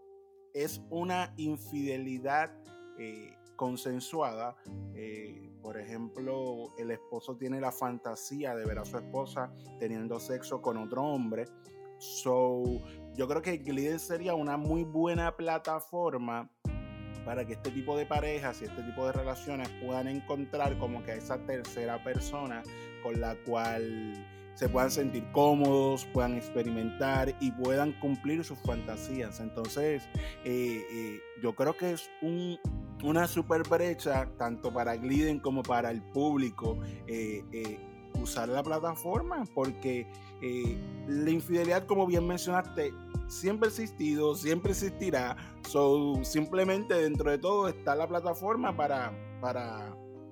es una infidelidad eh, consensuada. Eh, por ejemplo, el esposo tiene la fantasía de ver a su esposa teniendo sexo con otro hombre. So, yo creo que Gliden sería una muy buena plataforma para que este tipo de parejas y este tipo de relaciones puedan encontrar como que a esa tercera persona con la cual se puedan sentir cómodos, puedan experimentar y puedan cumplir sus fantasías. Entonces, eh, eh, yo creo que es un, una super brecha, tanto para Gliden como para el público, eh, eh, usar la plataforma, porque eh, la infidelidad, como bien mencionaste, siempre ha existido, siempre existirá. So, simplemente dentro de todo está la plataforma para... para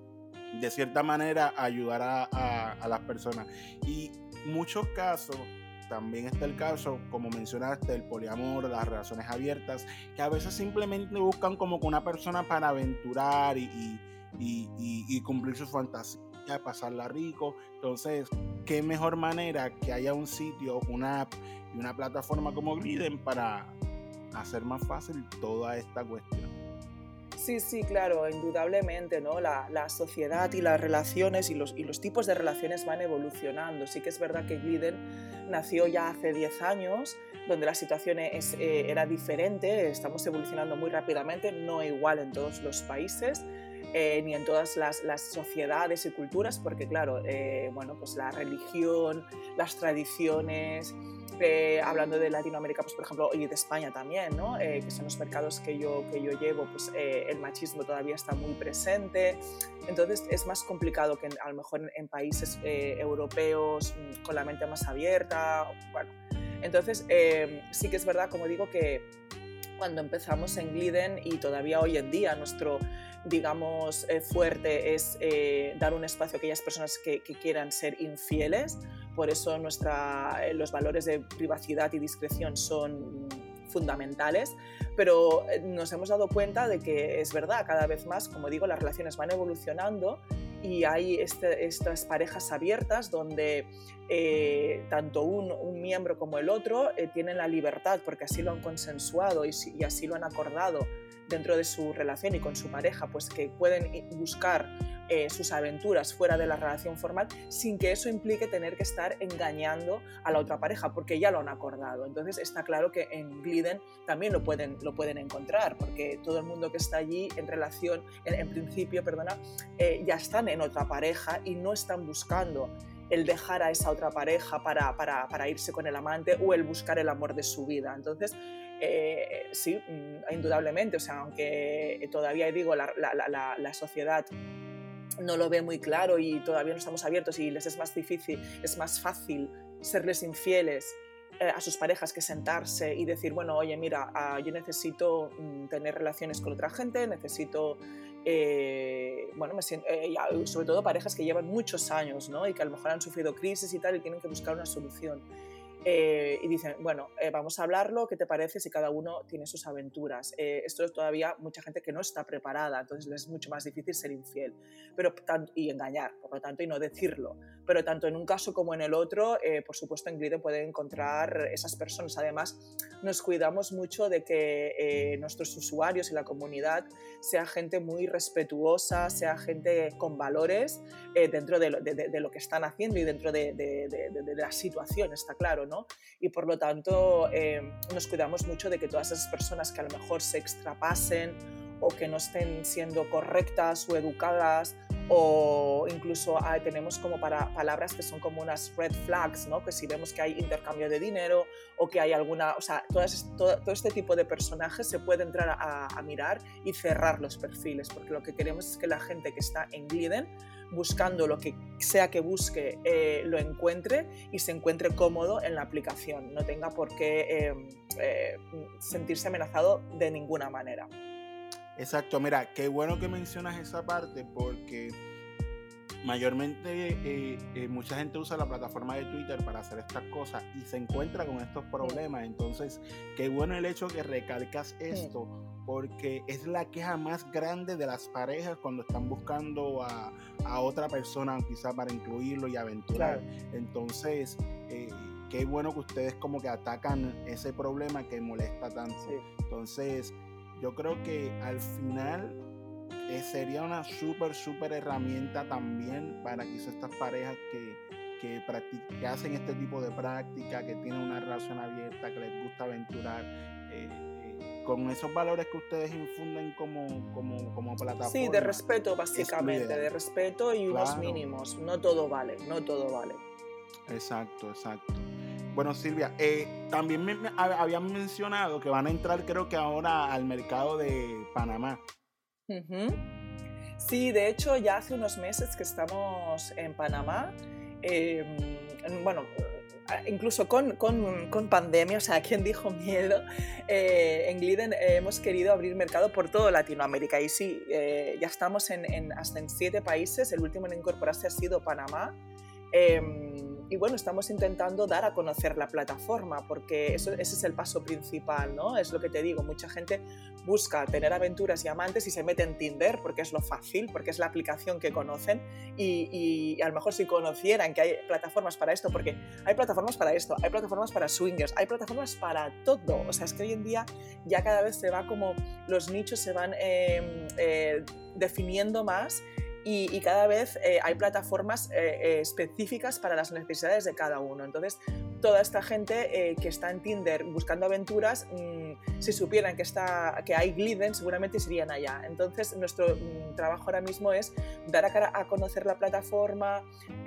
de cierta manera ayudar a, a, a las personas. Y muchos casos, también está el caso, como mencionaste, el poliamor, las relaciones abiertas, que a veces simplemente buscan como que una persona para aventurar y, y, y, y, y cumplir sus fantasías, pasarla rico. Entonces, qué mejor manera que haya un sitio, una app y una plataforma como Gliden para hacer más fácil toda esta cuestión. Sí, sí, claro, indudablemente, ¿no? La, la sociedad y las relaciones y los, y los tipos de relaciones van evolucionando. Sí que es verdad que Gliden nació ya hace diez años, donde la situación es, eh, era diferente, estamos evolucionando muy rápidamente, no igual en todos los países, eh, ni en todas las, las sociedades y culturas, porque claro, eh, bueno, pues la religión, las tradiciones... Eh, hablando de Latinoamérica, pues por ejemplo, y de España también, ¿no? Eh, que son los mercados que yo, que yo llevo, pues eh, el machismo todavía está muy presente, entonces es más complicado que en, a lo mejor en, en países eh, europeos con la mente más abierta, bueno, entonces eh, sí que es verdad, como digo, que cuando empezamos en Gliden y todavía hoy en día nuestro, digamos, eh, fuerte es eh, dar un espacio a aquellas personas que, que quieran ser infieles. Por eso nuestra, eh, los valores de privacidad y discreción son fundamentales, pero nos hemos dado cuenta de que es verdad, cada vez más, como digo, las relaciones van evolucionando y hay este, estas parejas abiertas donde eh, tanto un, un miembro como el otro eh, tienen la libertad, porque así lo han consensuado y, y así lo han acordado dentro de su relación y con su pareja, pues que pueden buscar eh, sus aventuras fuera de la relación formal sin que eso implique tener que estar engañando a la otra pareja, porque ya lo han acordado. Entonces está claro que en Gliden también lo pueden, lo pueden encontrar, porque todo el mundo que está allí en relación, en, en principio, perdona, eh, ya están en otra pareja y no están buscando el dejar a esa otra pareja para, para, para irse con el amante o el buscar el amor de su vida. Entonces, eh, sí, indudablemente, o sea, aunque todavía digo, la, la, la, la sociedad no lo ve muy claro y todavía no estamos abiertos y les es más difícil, es más fácil serles infieles eh, a sus parejas que sentarse y decir, bueno, oye, mira, uh, yo necesito mm, tener relaciones con otra gente, necesito, eh, bueno, me siento, eh, sobre todo parejas que llevan muchos años, ¿no? Y que a lo mejor han sufrido crisis y tal y tienen que buscar una solución. Eh, y dicen, bueno, eh, vamos a hablarlo, ¿qué te parece si cada uno tiene sus aventuras? Eh, esto es todavía mucha gente que no está preparada, entonces les es mucho más difícil ser infiel pero, y engañar, por lo tanto, y no decirlo. Pero tanto en un caso como en el otro, eh, por supuesto, en Gliden pueden encontrar esas personas. Además, nos cuidamos mucho de que eh, nuestros usuarios y la comunidad sea gente muy respetuosa, sea gente con valores eh, dentro de lo, de, de, de lo que están haciendo y dentro de, de, de, de, de la situación, está claro, ¿no? Y por lo tanto eh, nos cuidamos mucho de que todas esas personas que a lo mejor se extrapasen o que no estén siendo correctas o educadas o incluso ah, tenemos como para, palabras que son como unas red flags, ¿no? Que si vemos que hay intercambio de dinero o que hay alguna, o sea, todas, todo, todo este tipo de personajes se puede entrar a, a mirar y cerrar los perfiles, porque lo que queremos es que la gente que está en Gliden buscando lo que sea que busque, eh, lo encuentre y se encuentre cómodo en la aplicación, no tenga por qué eh, eh, sentirse amenazado de ninguna manera. Exacto, mira, qué bueno que mencionas esa parte porque mayormente eh, eh, mucha gente usa la plataforma de Twitter para hacer estas cosas y se encuentra con estos problemas. Entonces, qué bueno el hecho que recalcas esto, porque es la queja más grande de las parejas cuando están buscando a, a otra persona quizá para incluirlo y aventurar. Claro. Entonces, eh, qué bueno que ustedes como que atacan ese problema que molesta tanto. Sí. Entonces, yo creo que al final Eh, sería una súper, súper herramienta también para quizás estas parejas que, que, que hacen este tipo de práctica, que tienen una relación abierta, que les gusta aventurar, eh, eh, con esos valores que ustedes infunden como, como, como plataforma. Sí, de respeto básicamente, de respeto y unos claro. mínimos. No todo vale, no todo vale. Exacto, exacto. Bueno, Silvia, eh, también me, me habían mencionado que van a entrar creo que ahora al mercado de Panamá. Uh-huh. Sí, de hecho ya hace unos meses que estamos en Panamá, eh, bueno, incluso con, con, con pandemia, o sea, ¿quién dijo miedo? Eh, en Gliden eh, hemos querido abrir mercado por toda Latinoamérica y sí, eh, ya estamos en, en, hasta en siete países, el último en incorporarse ha sido Panamá. Eh, y bueno, estamos intentando dar a conocer la plataforma porque eso, ese es el paso principal, ¿no? Es lo que te digo, mucha gente busca tener aventuras y amantes y se mete en Tinder porque es lo fácil, porque es la aplicación que conocen y, y a lo mejor si conocieran que hay plataformas para esto, porque hay plataformas para esto, hay plataformas para swingers, hay plataformas para todo, o sea, es que hoy en día ya cada vez se va como, los nichos se van eh, eh, definiendo más. Y, y cada vez eh, hay plataformas eh, eh, específicas para las necesidades de cada uno. Entonces, toda esta gente eh, que está en Tinder buscando aventuras, mmm, si supieran que, está, que hay Gliden, seguramente se irían allá. Entonces, nuestro mmm, trabajo ahora mismo es dar a, cara a conocer la plataforma.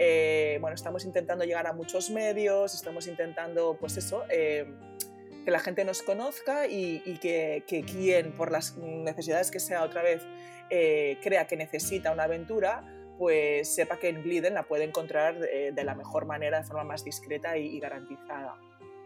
Eh, bueno, estamos intentando llegar a muchos medios, estamos intentando, pues eso, eh, que la gente nos conozca y, y que, que quien, por las necesidades que sea otra vez, Eh, crea que necesita una aventura, pues sepa que en Gliden la puede encontrar de, de la mejor manera, de forma más discreta y, y garantizada.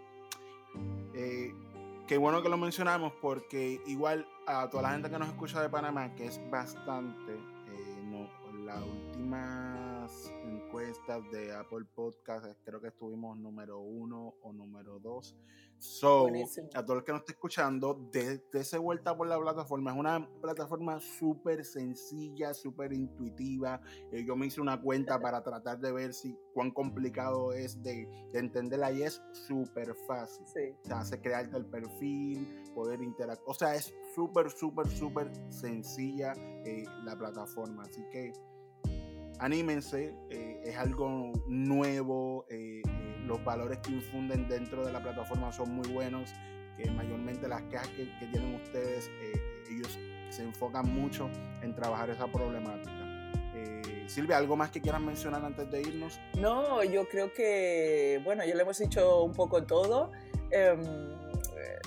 Eh, qué bueno que lo mencionamos porque igual a toda la gente que nos escucha de Panamá, que es bastante, eh, no, las últimas encuestas de Apple Podcasts creo que estuvimos número uno o número dos. So, buenísimo. A todo el que nos esté escuchando, dése vuelta por la plataforma. Es una plataforma súper sencilla, súper intuitiva. Eh, yo me hice una cuenta para tratar de ver si cuán complicado es de, de entenderla y es súper fácil. Sí. O sea, hace crearte el perfil, poder interactuar. O sea, es súper, súper, súper sencilla eh, la plataforma. Así que anímense, eh, es algo nuevo, eh, eh, los valores que infunden dentro de la plataforma son muy buenos, que mayormente las quejas que, que tienen ustedes, eh, ellos se enfocan mucho en trabajar esa problemática. Eh, Silvia, ¿algo más que quieras mencionar antes de irnos? No, yo creo que, bueno, ya le hemos dicho un poco todo. Eh,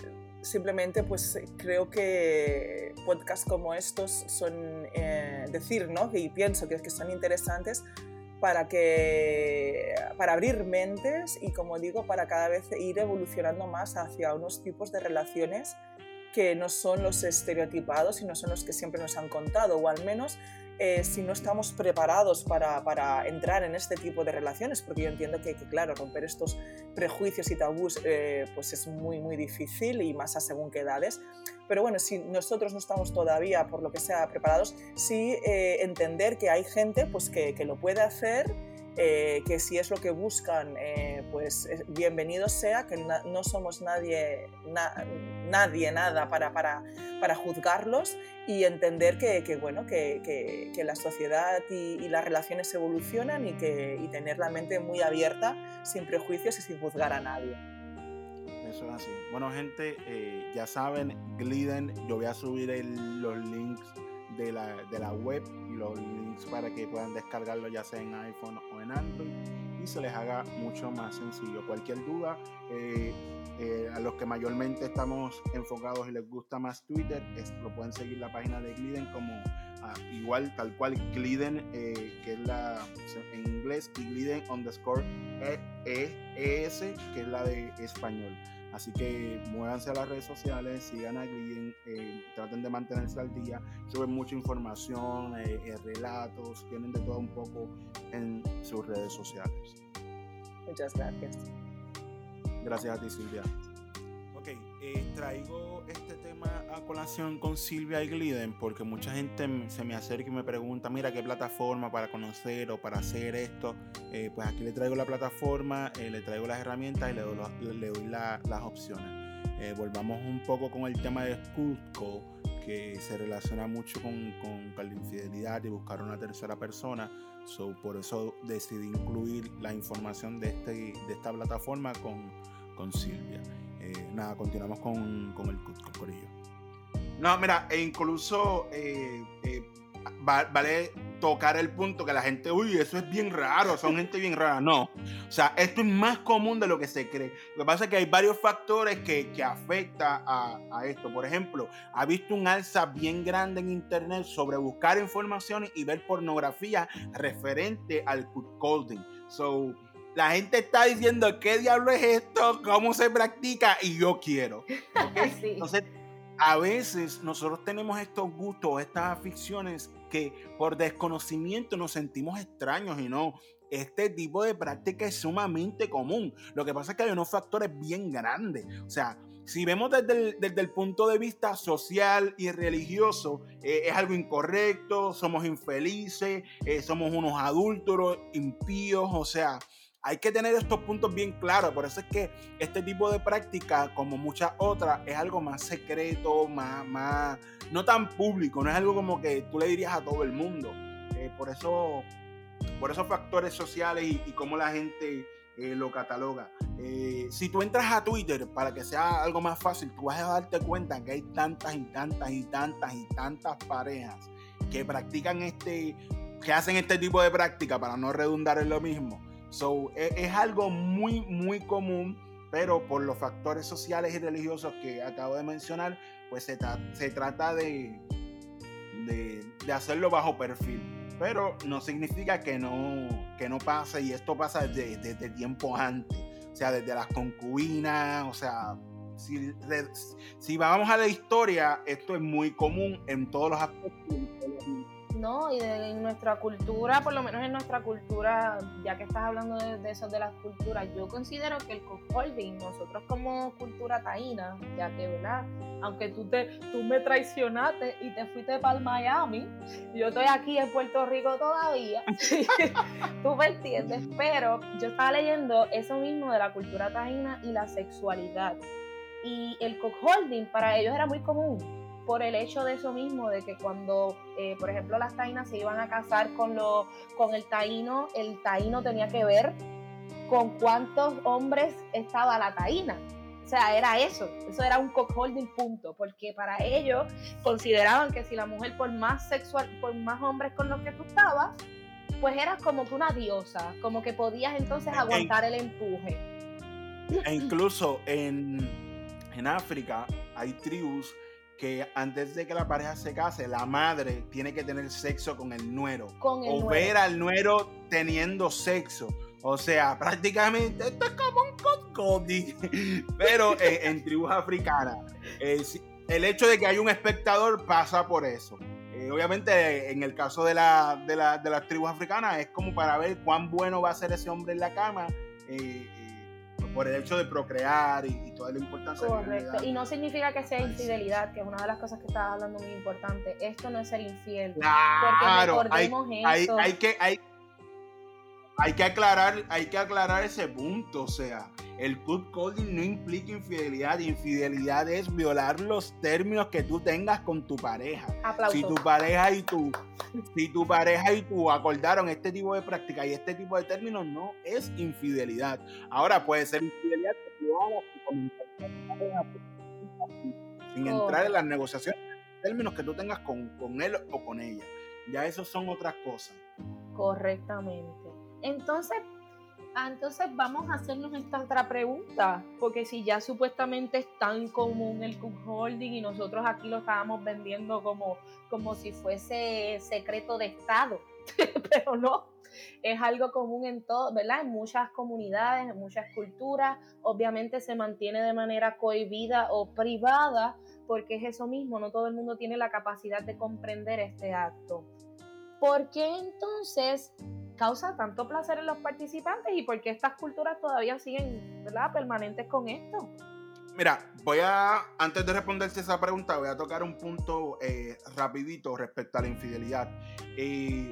simplemente pues creo que podcasts como estos son, eh, decir, ¿no? Y pienso que, que son interesantes para, que, para abrir mentes y, como digo, para cada vez ir evolucionando más hacia unos tipos de relaciones que no son los estereotipados y no son los que siempre nos han contado, o al menos eh, si no estamos preparados para, para entrar en este tipo de relaciones, porque yo entiendo que, que claro, romper estos prejuicios y tabús eh, pues es muy, muy difícil, y más a según qué edades. Pero bueno, si nosotros no estamos todavía, por lo que sea, preparados, sí eh, entender que hay gente pues, que, que lo puede hacer, eh, que si es lo que buscan, eh, pues bienvenido sea, que na, no somos nadie, na, nadie, nada para, para, para juzgarlos, y entender que, que, bueno, que, que, que la sociedad y, y las relaciones evolucionan, y, que, y tener la mente muy abierta, sin prejuicios y sin juzgar a nadie. Eso es así. Bueno, gente, eh, ya saben, Gliden, yo voy a subir el, los links de la, de la web y los links para que puedan descargarlo, ya sea en iPhone o en Android, y se les haga mucho más sencillo. Cualquier duda, eh, eh, a los que mayormente estamos enfocados y les gusta más Twitter, es, lo pueden seguir la página de Gliden como ah, igual, tal cual, Gliden, eh, que es la en inglés, y Gliden underscore es, que es la de español. Así que muévanse a las redes sociales, sigan a Gliden, eh, traten de mantenerse al día, suben mucha información, eh, eh, relatos, tienen de todo un poco en sus redes sociales. Muchas gracias. Gracias a ti, Silvia. Ok, eh, traigo este tema a colación con Silvia y Gliden porque mucha gente se me acerca y me pregunta, mira, ¿qué plataforma para conocer o para hacer esto? Eh, pues aquí le traigo la plataforma, eh, le traigo las herramientas y le doy, los, le doy la, las opciones. Eh, volvamos un poco con el tema de Cutco, que se relaciona mucho con, con, con la infidelidad y buscar una tercera persona. So, por eso decidí incluir la información de, este, de esta plataforma con, con Silvia. Eh, nada, continuamos con, con el Cutco, corillo. No, mira, e incluso eh, eh, va, vale tocar el punto que la gente, uy, eso es bien raro, son gente bien rara. No, o sea, esto es más común de lo que se cree. Lo que pasa es que hay varios factores que, que afectan a, a esto. Por ejemplo, ha visto un alza bien grande en internet sobre buscar información y ver pornografía referente al cuckolding. So, la gente está diciendo, ¿qué diablo es esto? ¿Cómo se practica? Y yo quiero. ¿Okay? Sí. Entonces, a veces nosotros tenemos estos gustos, estas aficiones que por desconocimiento nos sentimos extraños, y no. Este tipo de práctica es sumamente común. Lo que pasa es que hay unos factores bien grandes. O sea, si vemos desde el, desde el punto de vista social y religioso, eh, es algo incorrecto, somos infelices, eh, somos unos adúlteros, impíos, o sea, hay que tener estos puntos bien claros. Por eso es que este tipo de práctica, como muchas otras, es algo más secreto, más, más no tan público, no es algo como que tú le dirías a todo el mundo. Eh, por eso, por esos factores sociales y, y cómo la gente eh, lo cataloga. Eh, si tú entras a Twitter, para que sea algo más fácil, tú vas a darte cuenta que hay tantas y tantas y tantas y tantas parejas que practican este, que hacen este tipo de práctica, para no redundar en lo mismo. So, es, es algo muy, muy común, pero por los factores sociales y religiosos que acabo de mencionar, pues se, tra- se trata de, de, de hacerlo bajo perfil. Pero no significa que no, que no pase, y esto pasa desde, desde tiempo antes. O sea, desde las concubinas, o sea, si, de, si vamos a la historia, esto es muy común en todos los aspectos. No, y de, en nuestra cultura, por lo menos en nuestra cultura, ya que estás hablando de, de eso de las culturas, yo considero que el cuckolding, nosotros como cultura taína, ya que, ¿verdad? Aunque tú, te, tú me traicionaste y te fuiste para Miami, yo estoy aquí en Puerto Rico todavía, tú me entiendes, pero yo estaba leyendo eso mismo de la cultura taína y la sexualidad, y el cuckolding para ellos era muy común, por el hecho de eso mismo, de que cuando, eh, por ejemplo, las taínas se iban a casar con, lo, con el taíno, el taíno tenía que ver con cuántos hombres estaba la taína. O sea, era eso, eso era un cuckolding punto, porque para ellos consideraban que si la mujer, por más sexual, por más hombres con los que tú estabas, pues eras como que una diosa, como que podías entonces aguantar el empuje. E incluso en, en África, hay tribus que antes de que la pareja se case, la madre tiene que tener sexo con el nuero. Con el o nuero. ver al nuero teniendo sexo. O sea, prácticamente esto es como un cuckolding. Pero eh, en tribus africanas, eh, el hecho de que hay un espectador pasa por eso. Eh, obviamente, en el caso de, la, de, la, de las tribus africanas, es como para ver cuán bueno va a ser ese hombre en la cama. Eh, por el hecho de procrear y, y toda la importancia. Correcto, y no significa que sea infidelidad, que es una de las cosas que estabas hablando muy importante. Esto no es ser infiel. Claro, porque hay, recordemos hay, eso. hay que hay, hay que aclarar, hay que aclarar ese punto. O sea, el cuckolding no implica infidelidad. Infidelidad es violar los términos que tú tengas con tu pareja. Aplausos. Si tu pareja y tú, si tu pareja y tú acordaron este tipo de práctica y este tipo de términos, no es infidelidad. Ahora puede ser infidelidad que tú hagas con tu pareja, sin entrar en las negociaciones, términos que tú tengas con, con él o con ella. Ya eso son otras cosas. Correctamente. Entonces, entonces vamos a hacernos esta otra pregunta, porque si ya supuestamente es tan común el cuckolding y nosotros aquí lo estábamos vendiendo como, como si fuese secreto de Estado, pero no, es algo común en todo, ¿verdad? En muchas comunidades, en muchas culturas, obviamente se mantiene de manera cohibida o privada, porque es eso mismo, no todo el mundo tiene la capacidad de comprender este acto. ¿Por qué entonces causa tanto placer en los participantes y por qué estas culturas todavía siguen, ¿verdad?, permanentes con esto? Mira, voy a, antes de responderte esa pregunta, voy a tocar un punto eh, rapidito respecto a la infidelidad. Eh,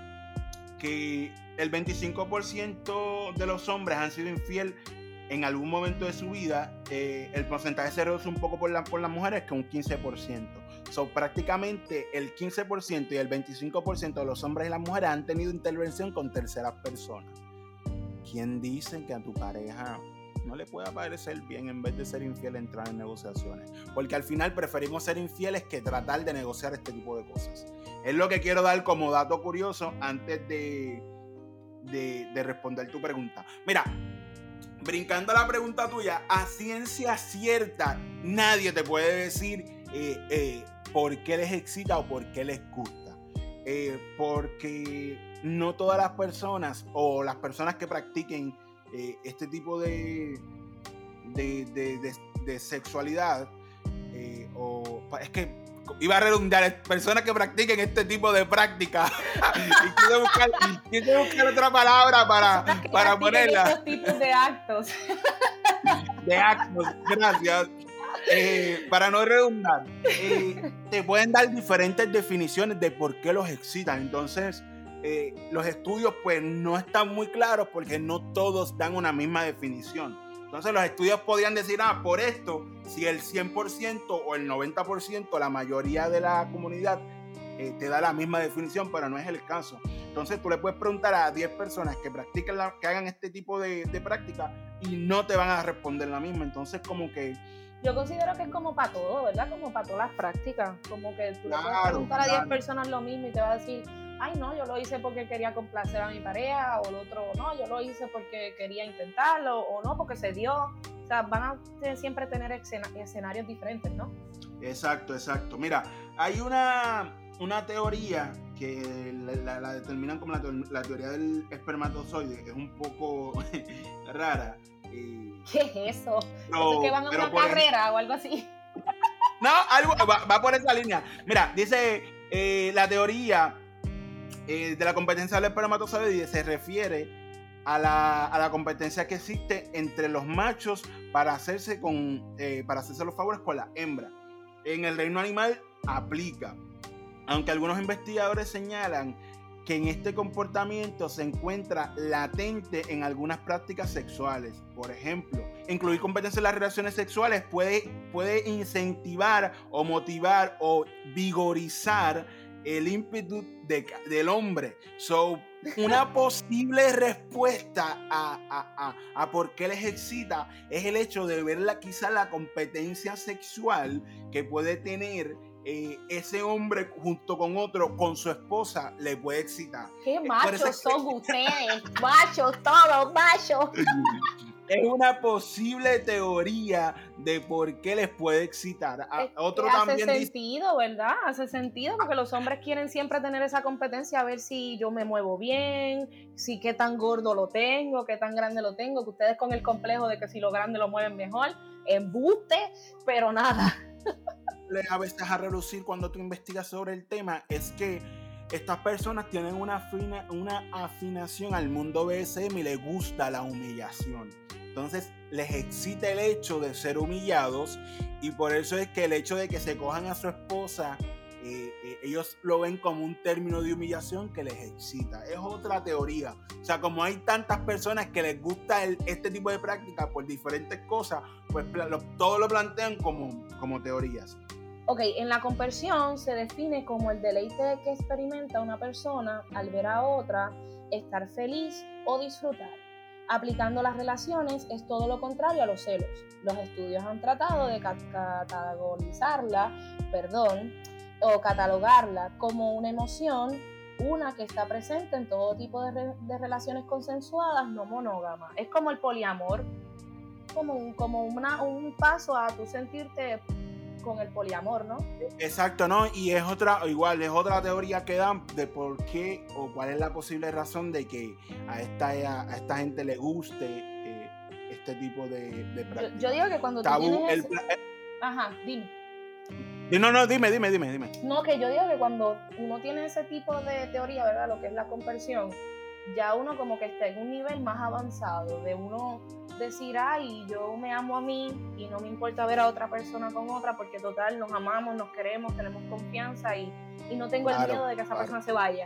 que el veinticinco por ciento de los hombres han sido infiel en algún momento de su vida. Eh, el porcentaje se reduce un poco por, la, por las mujeres, que un quince por ciento. So, prácticamente el quince por ciento y el veinticinco por ciento de los hombres y las mujeres han tenido intervención con terceras personas. ¿Quién dice que a tu pareja no le pueda parecer bien, en vez de ser infiel, entrar en negociaciones? Porque al final preferimos ser infieles que tratar de negociar este tipo de cosas. Es lo que quiero dar como dato curioso antes de, de, de responder tu pregunta. Mira, brincando a la pregunta tuya, a ciencia cierta, nadie te puede decir eh, eh, por qué les excita o por qué les gusta. Eh, porque no todas las personas o las personas que practiquen eh, este tipo de, de, de, de, de sexualidad, eh, o es que iba a redundar, personas que practiquen este tipo de práctica. Y quise buscar, quise buscar otra palabra para, para ponerla. Estos tipos de actos. De actos, gracias. Eh, para no redundar, eh, te pueden dar diferentes definiciones de por qué los excitan. Entonces, eh, los estudios pues no están muy claros porque no todos dan una misma definición. Entonces los estudios podrían decir, ah, por esto, si el cien por ciento o el noventa por ciento, la mayoría de la comunidad eh, te da la misma definición, pero no es el caso. Entonces tú le puedes preguntar a diez personas que practiquen la, que hagan este tipo de, de práctica y no te van a responder la misma. Entonces como que... Yo considero que es como para todo, ¿verdad? Como para todas las prácticas. Como que tú Claro, le puedes preguntar a diez claro. personas lo mismo y te va a decir, ay, no, yo lo hice porque quería complacer a mi pareja, o el otro, no, yo lo hice porque quería intentarlo, o no, porque se dio. O sea, van a te- siempre tener escena- escenarios diferentes, ¿no? Exacto, exacto. Mira, hay una, una teoría que la, la- la determinan como la, teo- la teoría del espermatozoide, que es un poco rara. eh, ¿Qué es eso? Pero- ¿Eso es que van a pero una por ej- carrera o algo así? No, algo va, va por esa línea. Mira, dice eh, la teoría eh, de la competencia del espermatozoide se refiere a la, a la competencia que existe entre los machos para hacerse con eh, para hacerse los favores con la hembra. En el reino animal aplica, aunque algunos investigadores señalan que en este comportamiento se encuentra latente en algunas prácticas sexuales. Por ejemplo, incluir competencia en las relaciones sexuales puede, puede incentivar o motivar o vigorizar el ímpetu de, del hombre. So, una posible respuesta a, a, a, a por qué les excita es el hecho de ver la, quizá la competencia sexual que puede tener eh, ese hombre junto con otro, con su esposa, le puede excitar. Qué Eh, por machos eso es que- son ustedes, machos, todos machos. es una posible teoría de por qué les puede excitar. A, Es que otro hace también dice, sentido, ¿verdad? Hace sentido porque los hombres quieren siempre tener esa competencia, a ver si yo me muevo bien, si qué tan gordo lo tengo, qué tan grande lo tengo, que ustedes con el complejo de que si lo grande lo mueven mejor, embuste, pero nada. a veces a relucir cuando tú investigas sobre el tema, es que estas personas tienen una, afina, una afinación al mundo B D S M y les gusta la humillación. Entonces les excita el hecho de ser humillados, y por eso es que el hecho de que se cojan a su esposa, eh, eh, ellos lo ven como un término de humillación que les excita. Es otra teoría. O sea, como hay tantas personas que les gusta el, este tipo de práctica por diferentes cosas, pues lo, todos lo plantean como, como teorías. Ok, en la conversión se define como el deleite que experimenta una persona al ver a otra estar feliz o disfrutar. Aplicando las relaciones es todo lo contrario a los celos. Los estudios han tratado de categorizarla, perdón, o catalogarla como una emoción, una que está presente en todo tipo de, re- de relaciones consensuadas no monógamas. Es como el poliamor, como un, como una, un paso a tu sentirte con el poliamor, ¿no? Exacto, ¿no? Y es otra, igual, es otra teoría que dan de por qué o cuál es la posible razón de que a esta, a esta gente le guste eh, este tipo de, de práctica. Yo, yo digo que cuando Tabú, tú tienes el, ese... el, Ajá, dime. No, no, dime, dime, dime, dime. No, que yo digo que cuando uno tiene ese tipo de teoría, ¿verdad? Lo que es la conversión, ya uno como que está en un nivel más avanzado, de uno decir, ay, yo me amo a mí y no me importa ver a otra persona con otra, porque total, nos amamos, nos queremos, tenemos confianza y, y no tengo Claro, el miedo de que esa claro. persona se vaya.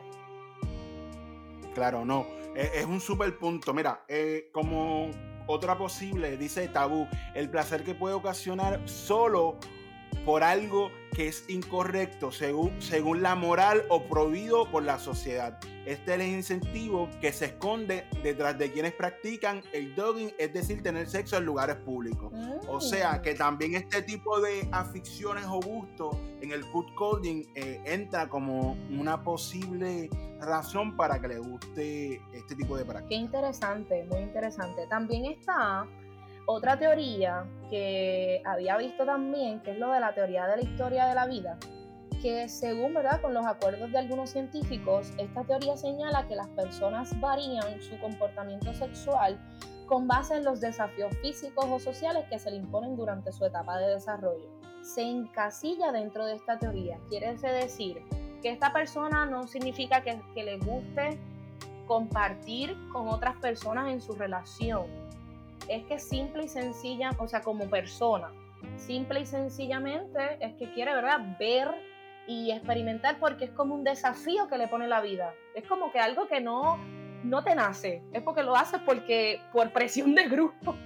Claro, no. Es, es un súper punto. Mira, eh, como otra posible, dice Tabú, el placer que puede ocasionar solo por algo que es incorrecto según, según la moral o prohibido por la sociedad. Este es el incentivo que se esconde detrás de quienes practican el dogging, es decir, tener sexo en lugares públicos. Mm. O sea, que también este tipo de aficiones o gustos en el cuckolding eh, entra como una posible razón para que le guste este tipo de práctica. Qué interesante, muy interesante. También está otra teoría que había visto también, que es lo de la teoría de la historia de la vida, que según, ¿verdad?, con los acuerdos de algunos científicos, esta teoría señala que las personas varían su comportamiento sexual con base en los desafíos físicos o sociales que se le imponen durante su etapa de desarrollo. Se encasilla dentro de esta teoría. Quiere decir que esta persona no significa que, que le guste compartir con otras personas en su relación. Es que simple y sencilla, o sea, como persona, simple y sencillamente es que quiere, ¿verdad?, ver y experimentar, porque es como un desafío que le pone la vida. Es como que algo que no, no te nace, es porque lo haces porque, por presión de grupo.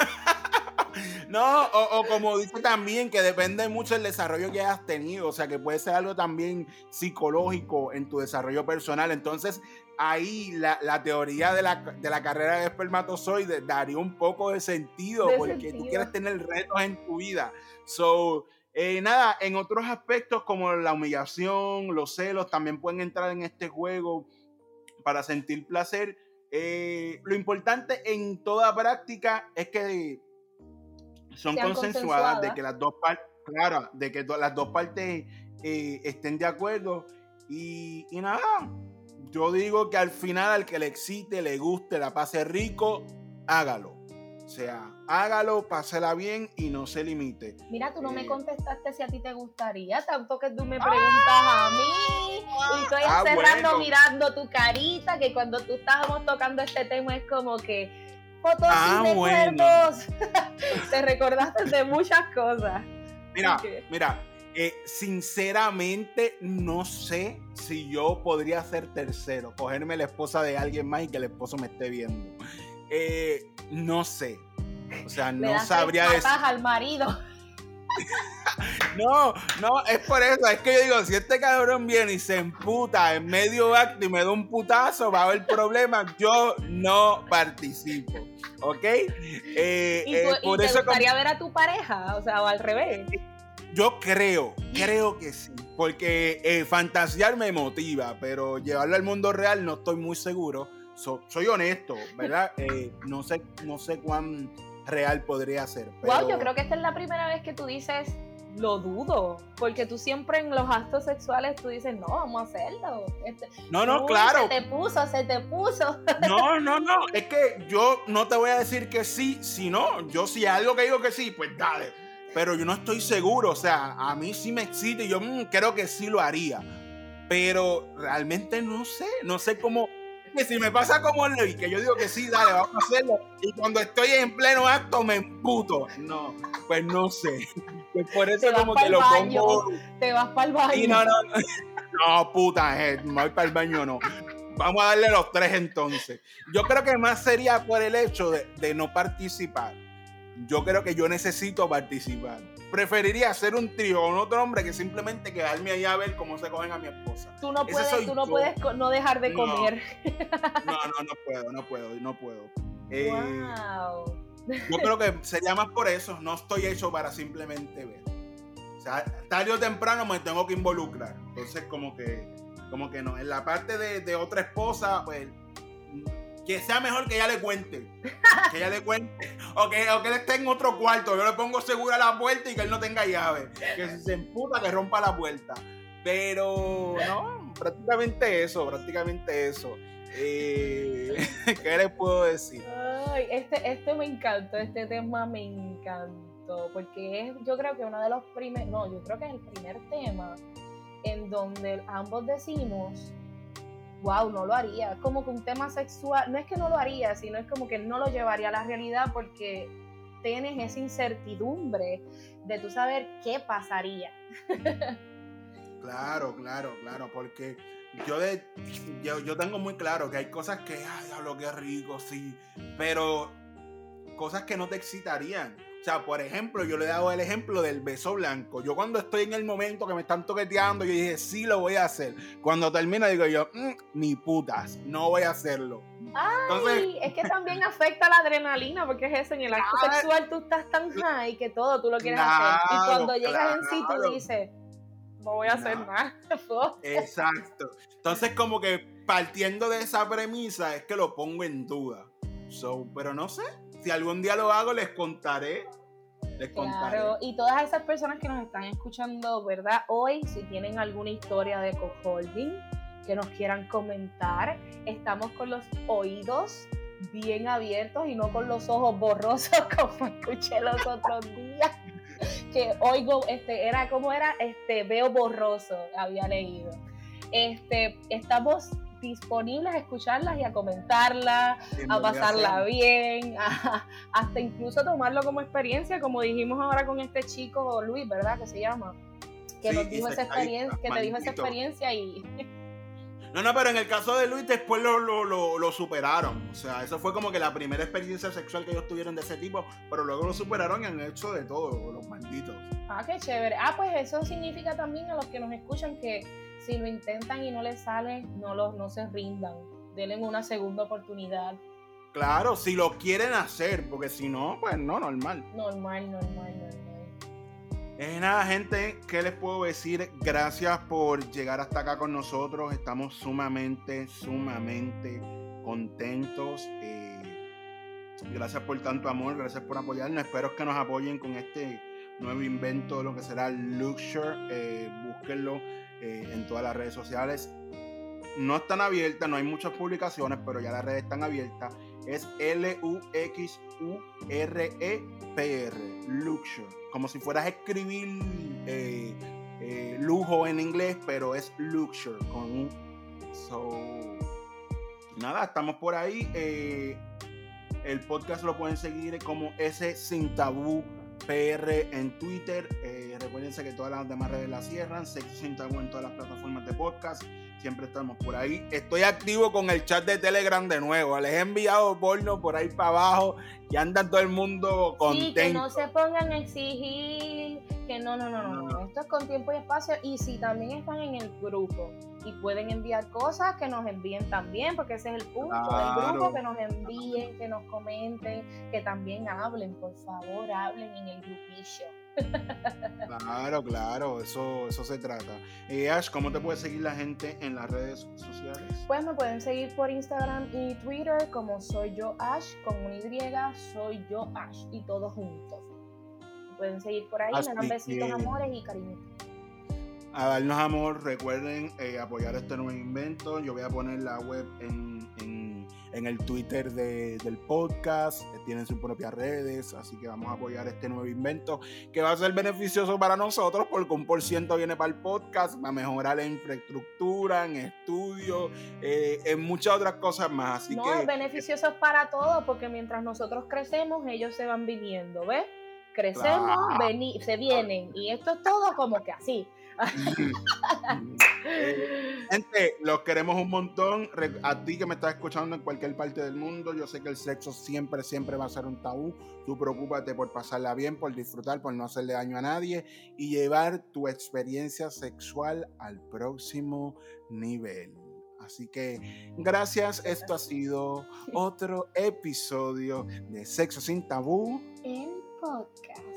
No, o, o como dice también, que depende mucho del desarrollo que hayas tenido, o sea, que puede ser algo también psicológico en tu desarrollo personal. Entonces, ahí la, la teoría de la, de la carrera de espermatozoide daría un poco de sentido, de porque sentido. tú quieres tener retos en tu vida. So, eh, nada, en otros aspectos como la humillación, los celos, también pueden entrar en este juego para sentir placer. Eh, lo importante en toda práctica es que son Sean consensuadas, consensuadas, de que las dos partes, claro, de que to- las dos partes eh, estén de acuerdo. Y, y nada, yo digo que al final, al que le excite, le guste, la pase rico, hágalo. O sea, hágalo, pásela bien y no se limite. Mira, tú no eh, me contestaste si a ti te gustaría, tanto que tú me preguntas a mí. Y estoy ah, cerrando bueno. mirando tu carita, que cuando tú estábamos tocando este tema es como que fotos Ah, y bueno. recuerdos. Te recordaste de muchas cosas. Mira, Okay. mira, eh, sinceramente no sé si yo podría ser tercero, cogerme la esposa de alguien más y que el esposo me esté viendo. Eh, no sé. O sea, Le no das sabría tres decir. patas al marido. No, no, es por eso. Es que yo digo, si este cabrón viene y se emputa en medio acto y me da un putazo, va a haber problemas. Yo no participo. ¿Ok? Eh, ¿Y, eh, tú, por y te eso gustaría como- ver a tu pareja? O sea, o al revés. Yo creo, creo que sí. Porque eh, fantasear me motiva, pero llevarlo al mundo real no estoy muy seguro. So, soy honesto, ¿verdad? Eh, no sé, no sé cuán real podría ser. Pero... Wow, yo creo que esta es la primera vez que tú dices, lo dudo, porque tú siempre en los actos sexuales tú dices, no, vamos a hacerlo. Este, no, no, uy, claro. Se te puso, se te puso. No, no, no, es que yo no te voy a decir que sí, si no, yo si hay algo que digo que sí, pues dale. Pero yo no estoy seguro, o sea, a mí sí me excita y yo mmm, creo que sí lo haría. Pero realmente no sé, no sé cómo... Que si me pasa como Luis, que yo digo que sí, dale, vamos a hacerlo, y cuando estoy en pleno acto me emputo. No, pues no sé. Pues por eso como que lo baño, pongo. Te vas para el baño. Y no, no, no, no puta, eh, me voy para el baño, no. Vamos a darle los tres entonces. Yo creo que más sería por el hecho de, de no participar. Yo creo que yo necesito participar. Preferiría hacer un trío con otro hombre que simplemente quedarme ahí a ver cómo se cogen a mi esposa. Tú no puedes, tú no, puedes no dejar de comer. No, no, no, no puedo, no puedo, no puedo. Eh, wow. Yo creo que sería más por eso. No estoy hecho para simplemente ver. O sea, tarde o temprano me tengo que involucrar. Entonces, como que, como que no. En la parte de, de otra esposa, pues, que sea mejor que ella le cuente. Que ella le cuente. O que, o que él esté en otro cuarto. Yo le pongo segura la puerta y que él no tenga llave. Que si se emputa, que rompa la puerta. Pero, no, prácticamente eso, prácticamente eso. Eh, ¿Qué les puedo decir? Ay, este, este me encantó, este tema me encantó. Porque es, yo creo que uno de los primeros, no, yo creo que es el primer tema en donde ambos decimos, wow, no lo haría. Como que un tema sexual, no es que no lo haría, sino es como que no lo llevaría a la realidad porque tienes esa incertidumbre de tú saber qué pasaría. Claro, claro, claro, porque yo, de, yo, yo tengo muy claro que hay cosas que, ay, diablo, qué rico, sí, pero cosas que no te excitarían. O sea, por ejemplo, yo le he dado el ejemplo del beso blanco. Yo cuando estoy en el momento que me están toqueteando, yo dije, sí, lo voy a hacer. Cuando termina, digo yo, mmm, ni putas, no voy a hacerlo. Ay, entonces, es que también afecta la adrenalina, porque es eso, en el acto claro, sexual tú estás tan high que todo tú lo quieres claro, hacer. Y cuando llegas claro, en sí, tú dices, no voy a hacer no. nada. Exacto. Entonces, como que partiendo de esa premisa, es que lo pongo en duda. So, pero no sé. Si algún día lo hago, les contaré. Les contaré. Claro, y todas esas personas que nos están escuchando, ¿verdad? Hoy, si tienen alguna historia de co-holding que nos quieran comentar, estamos con los oídos bien abiertos y no con los ojos borrosos como escuché los otros días. Que oigo, este, era como era, este, veo borroso, había leído. Este, estamos disponibles a escucharlas y a comentarlas, a pasarla bien, a, hasta incluso tomarlo como experiencia, como dijimos ahora con este chico Luis, ¿verdad? Que se llama, que sí, nos dijo esa experiencia, que te dijo esa experiencia y... No, no, pero en el caso de Luis después lo, lo, lo, lo superaron, o sea, eso fue como que la primera experiencia sexual que ellos tuvieron de ese tipo, pero luego lo superaron y han hecho de todo, los malditos. Ah, qué chévere. Ah, pues eso significa también a los que nos escuchan que si lo intentan y no les sale, no, los, no se rindan. Denle una segunda oportunidad. Claro, si lo quieren hacer, porque si no, pues no, normal. Normal, normal, normal. Eh, nada, gente, ¿qué les puedo decir? Gracias por llegar hasta acá con nosotros. Estamos sumamente, sumamente contentos. Eh, gracias por tanto amor, gracias por apoyarnos. Espero que nos apoyen con este nuevo invento de lo que será Luxure. Eh, búsquenlo eh, en todas las redes sociales. No están abiertas, no hay muchas publicaciones, pero ya las redes están abiertas. Es L U X U R E P R, Luxure. Como si fueras a escribir eh, eh, lujo en inglés, pero es Luxure con un... So, nada, estamos por ahí. Eh, el podcast lo pueden seguir como S Sin Tabú P R en Twitter. Eh, recuérdense que todas las demás redes la cierran. Sexo Sin Tabú en todas las plataformas de podcast. Siempre estamos por ahí. Estoy activo con el chat de Telegram de nuevo. Les he enviado porno por ahí para abajo. Y anda todo el mundo contento. Sí, que no se pongan a exigir. Que no, no, no, no, no. Esto es con tiempo y espacio. Y si también están en el grupo y pueden enviar cosas, que nos envíen también, porque ese es el punto claro. del grupo, que nos envíen, que nos comenten, que también hablen, por favor, hablen en el grupillo. Claro, claro, eso, eso se trata. Eh, Ash, ¿cómo te puede seguir la gente en las redes sociales? Pues me pueden seguir por Instagram y Twitter como soy yo Ash, con una Y, soy yo Ash, y todos juntos. Me pueden seguir por ahí, Así me dan besitos, que, amores y cariñitos. a darnos amor, recuerden eh, apoyar este nuevo invento. Yo voy a poner la web en, en, en el Twitter de, del podcast. Tienen sus propias redes, así que vamos a apoyar este nuevo invento que va a ser beneficioso para nosotros porque un por ciento viene para el podcast, va a mejorar la infraestructura, en estudio, eh, en muchas otras cosas más. Así no, que es beneficioso para todos porque mientras nosotros crecemos, ellos se van viniendo, ¿ves? Crecemos, Ah. veni- se vienen, y esto es todo como que así. Eh, gente, los queremos un montón. Re- A ti que me estás escuchando en cualquier parte del mundo, yo sé que el sexo siempre, siempre va a ser un tabú. Tú preocúpate por pasarla bien, por disfrutar, por no hacerle daño a nadie y llevar tu experiencia sexual al próximo nivel. Así que gracias, esto ha sido otro episodio de Sexo Sin Tabú. El podcast.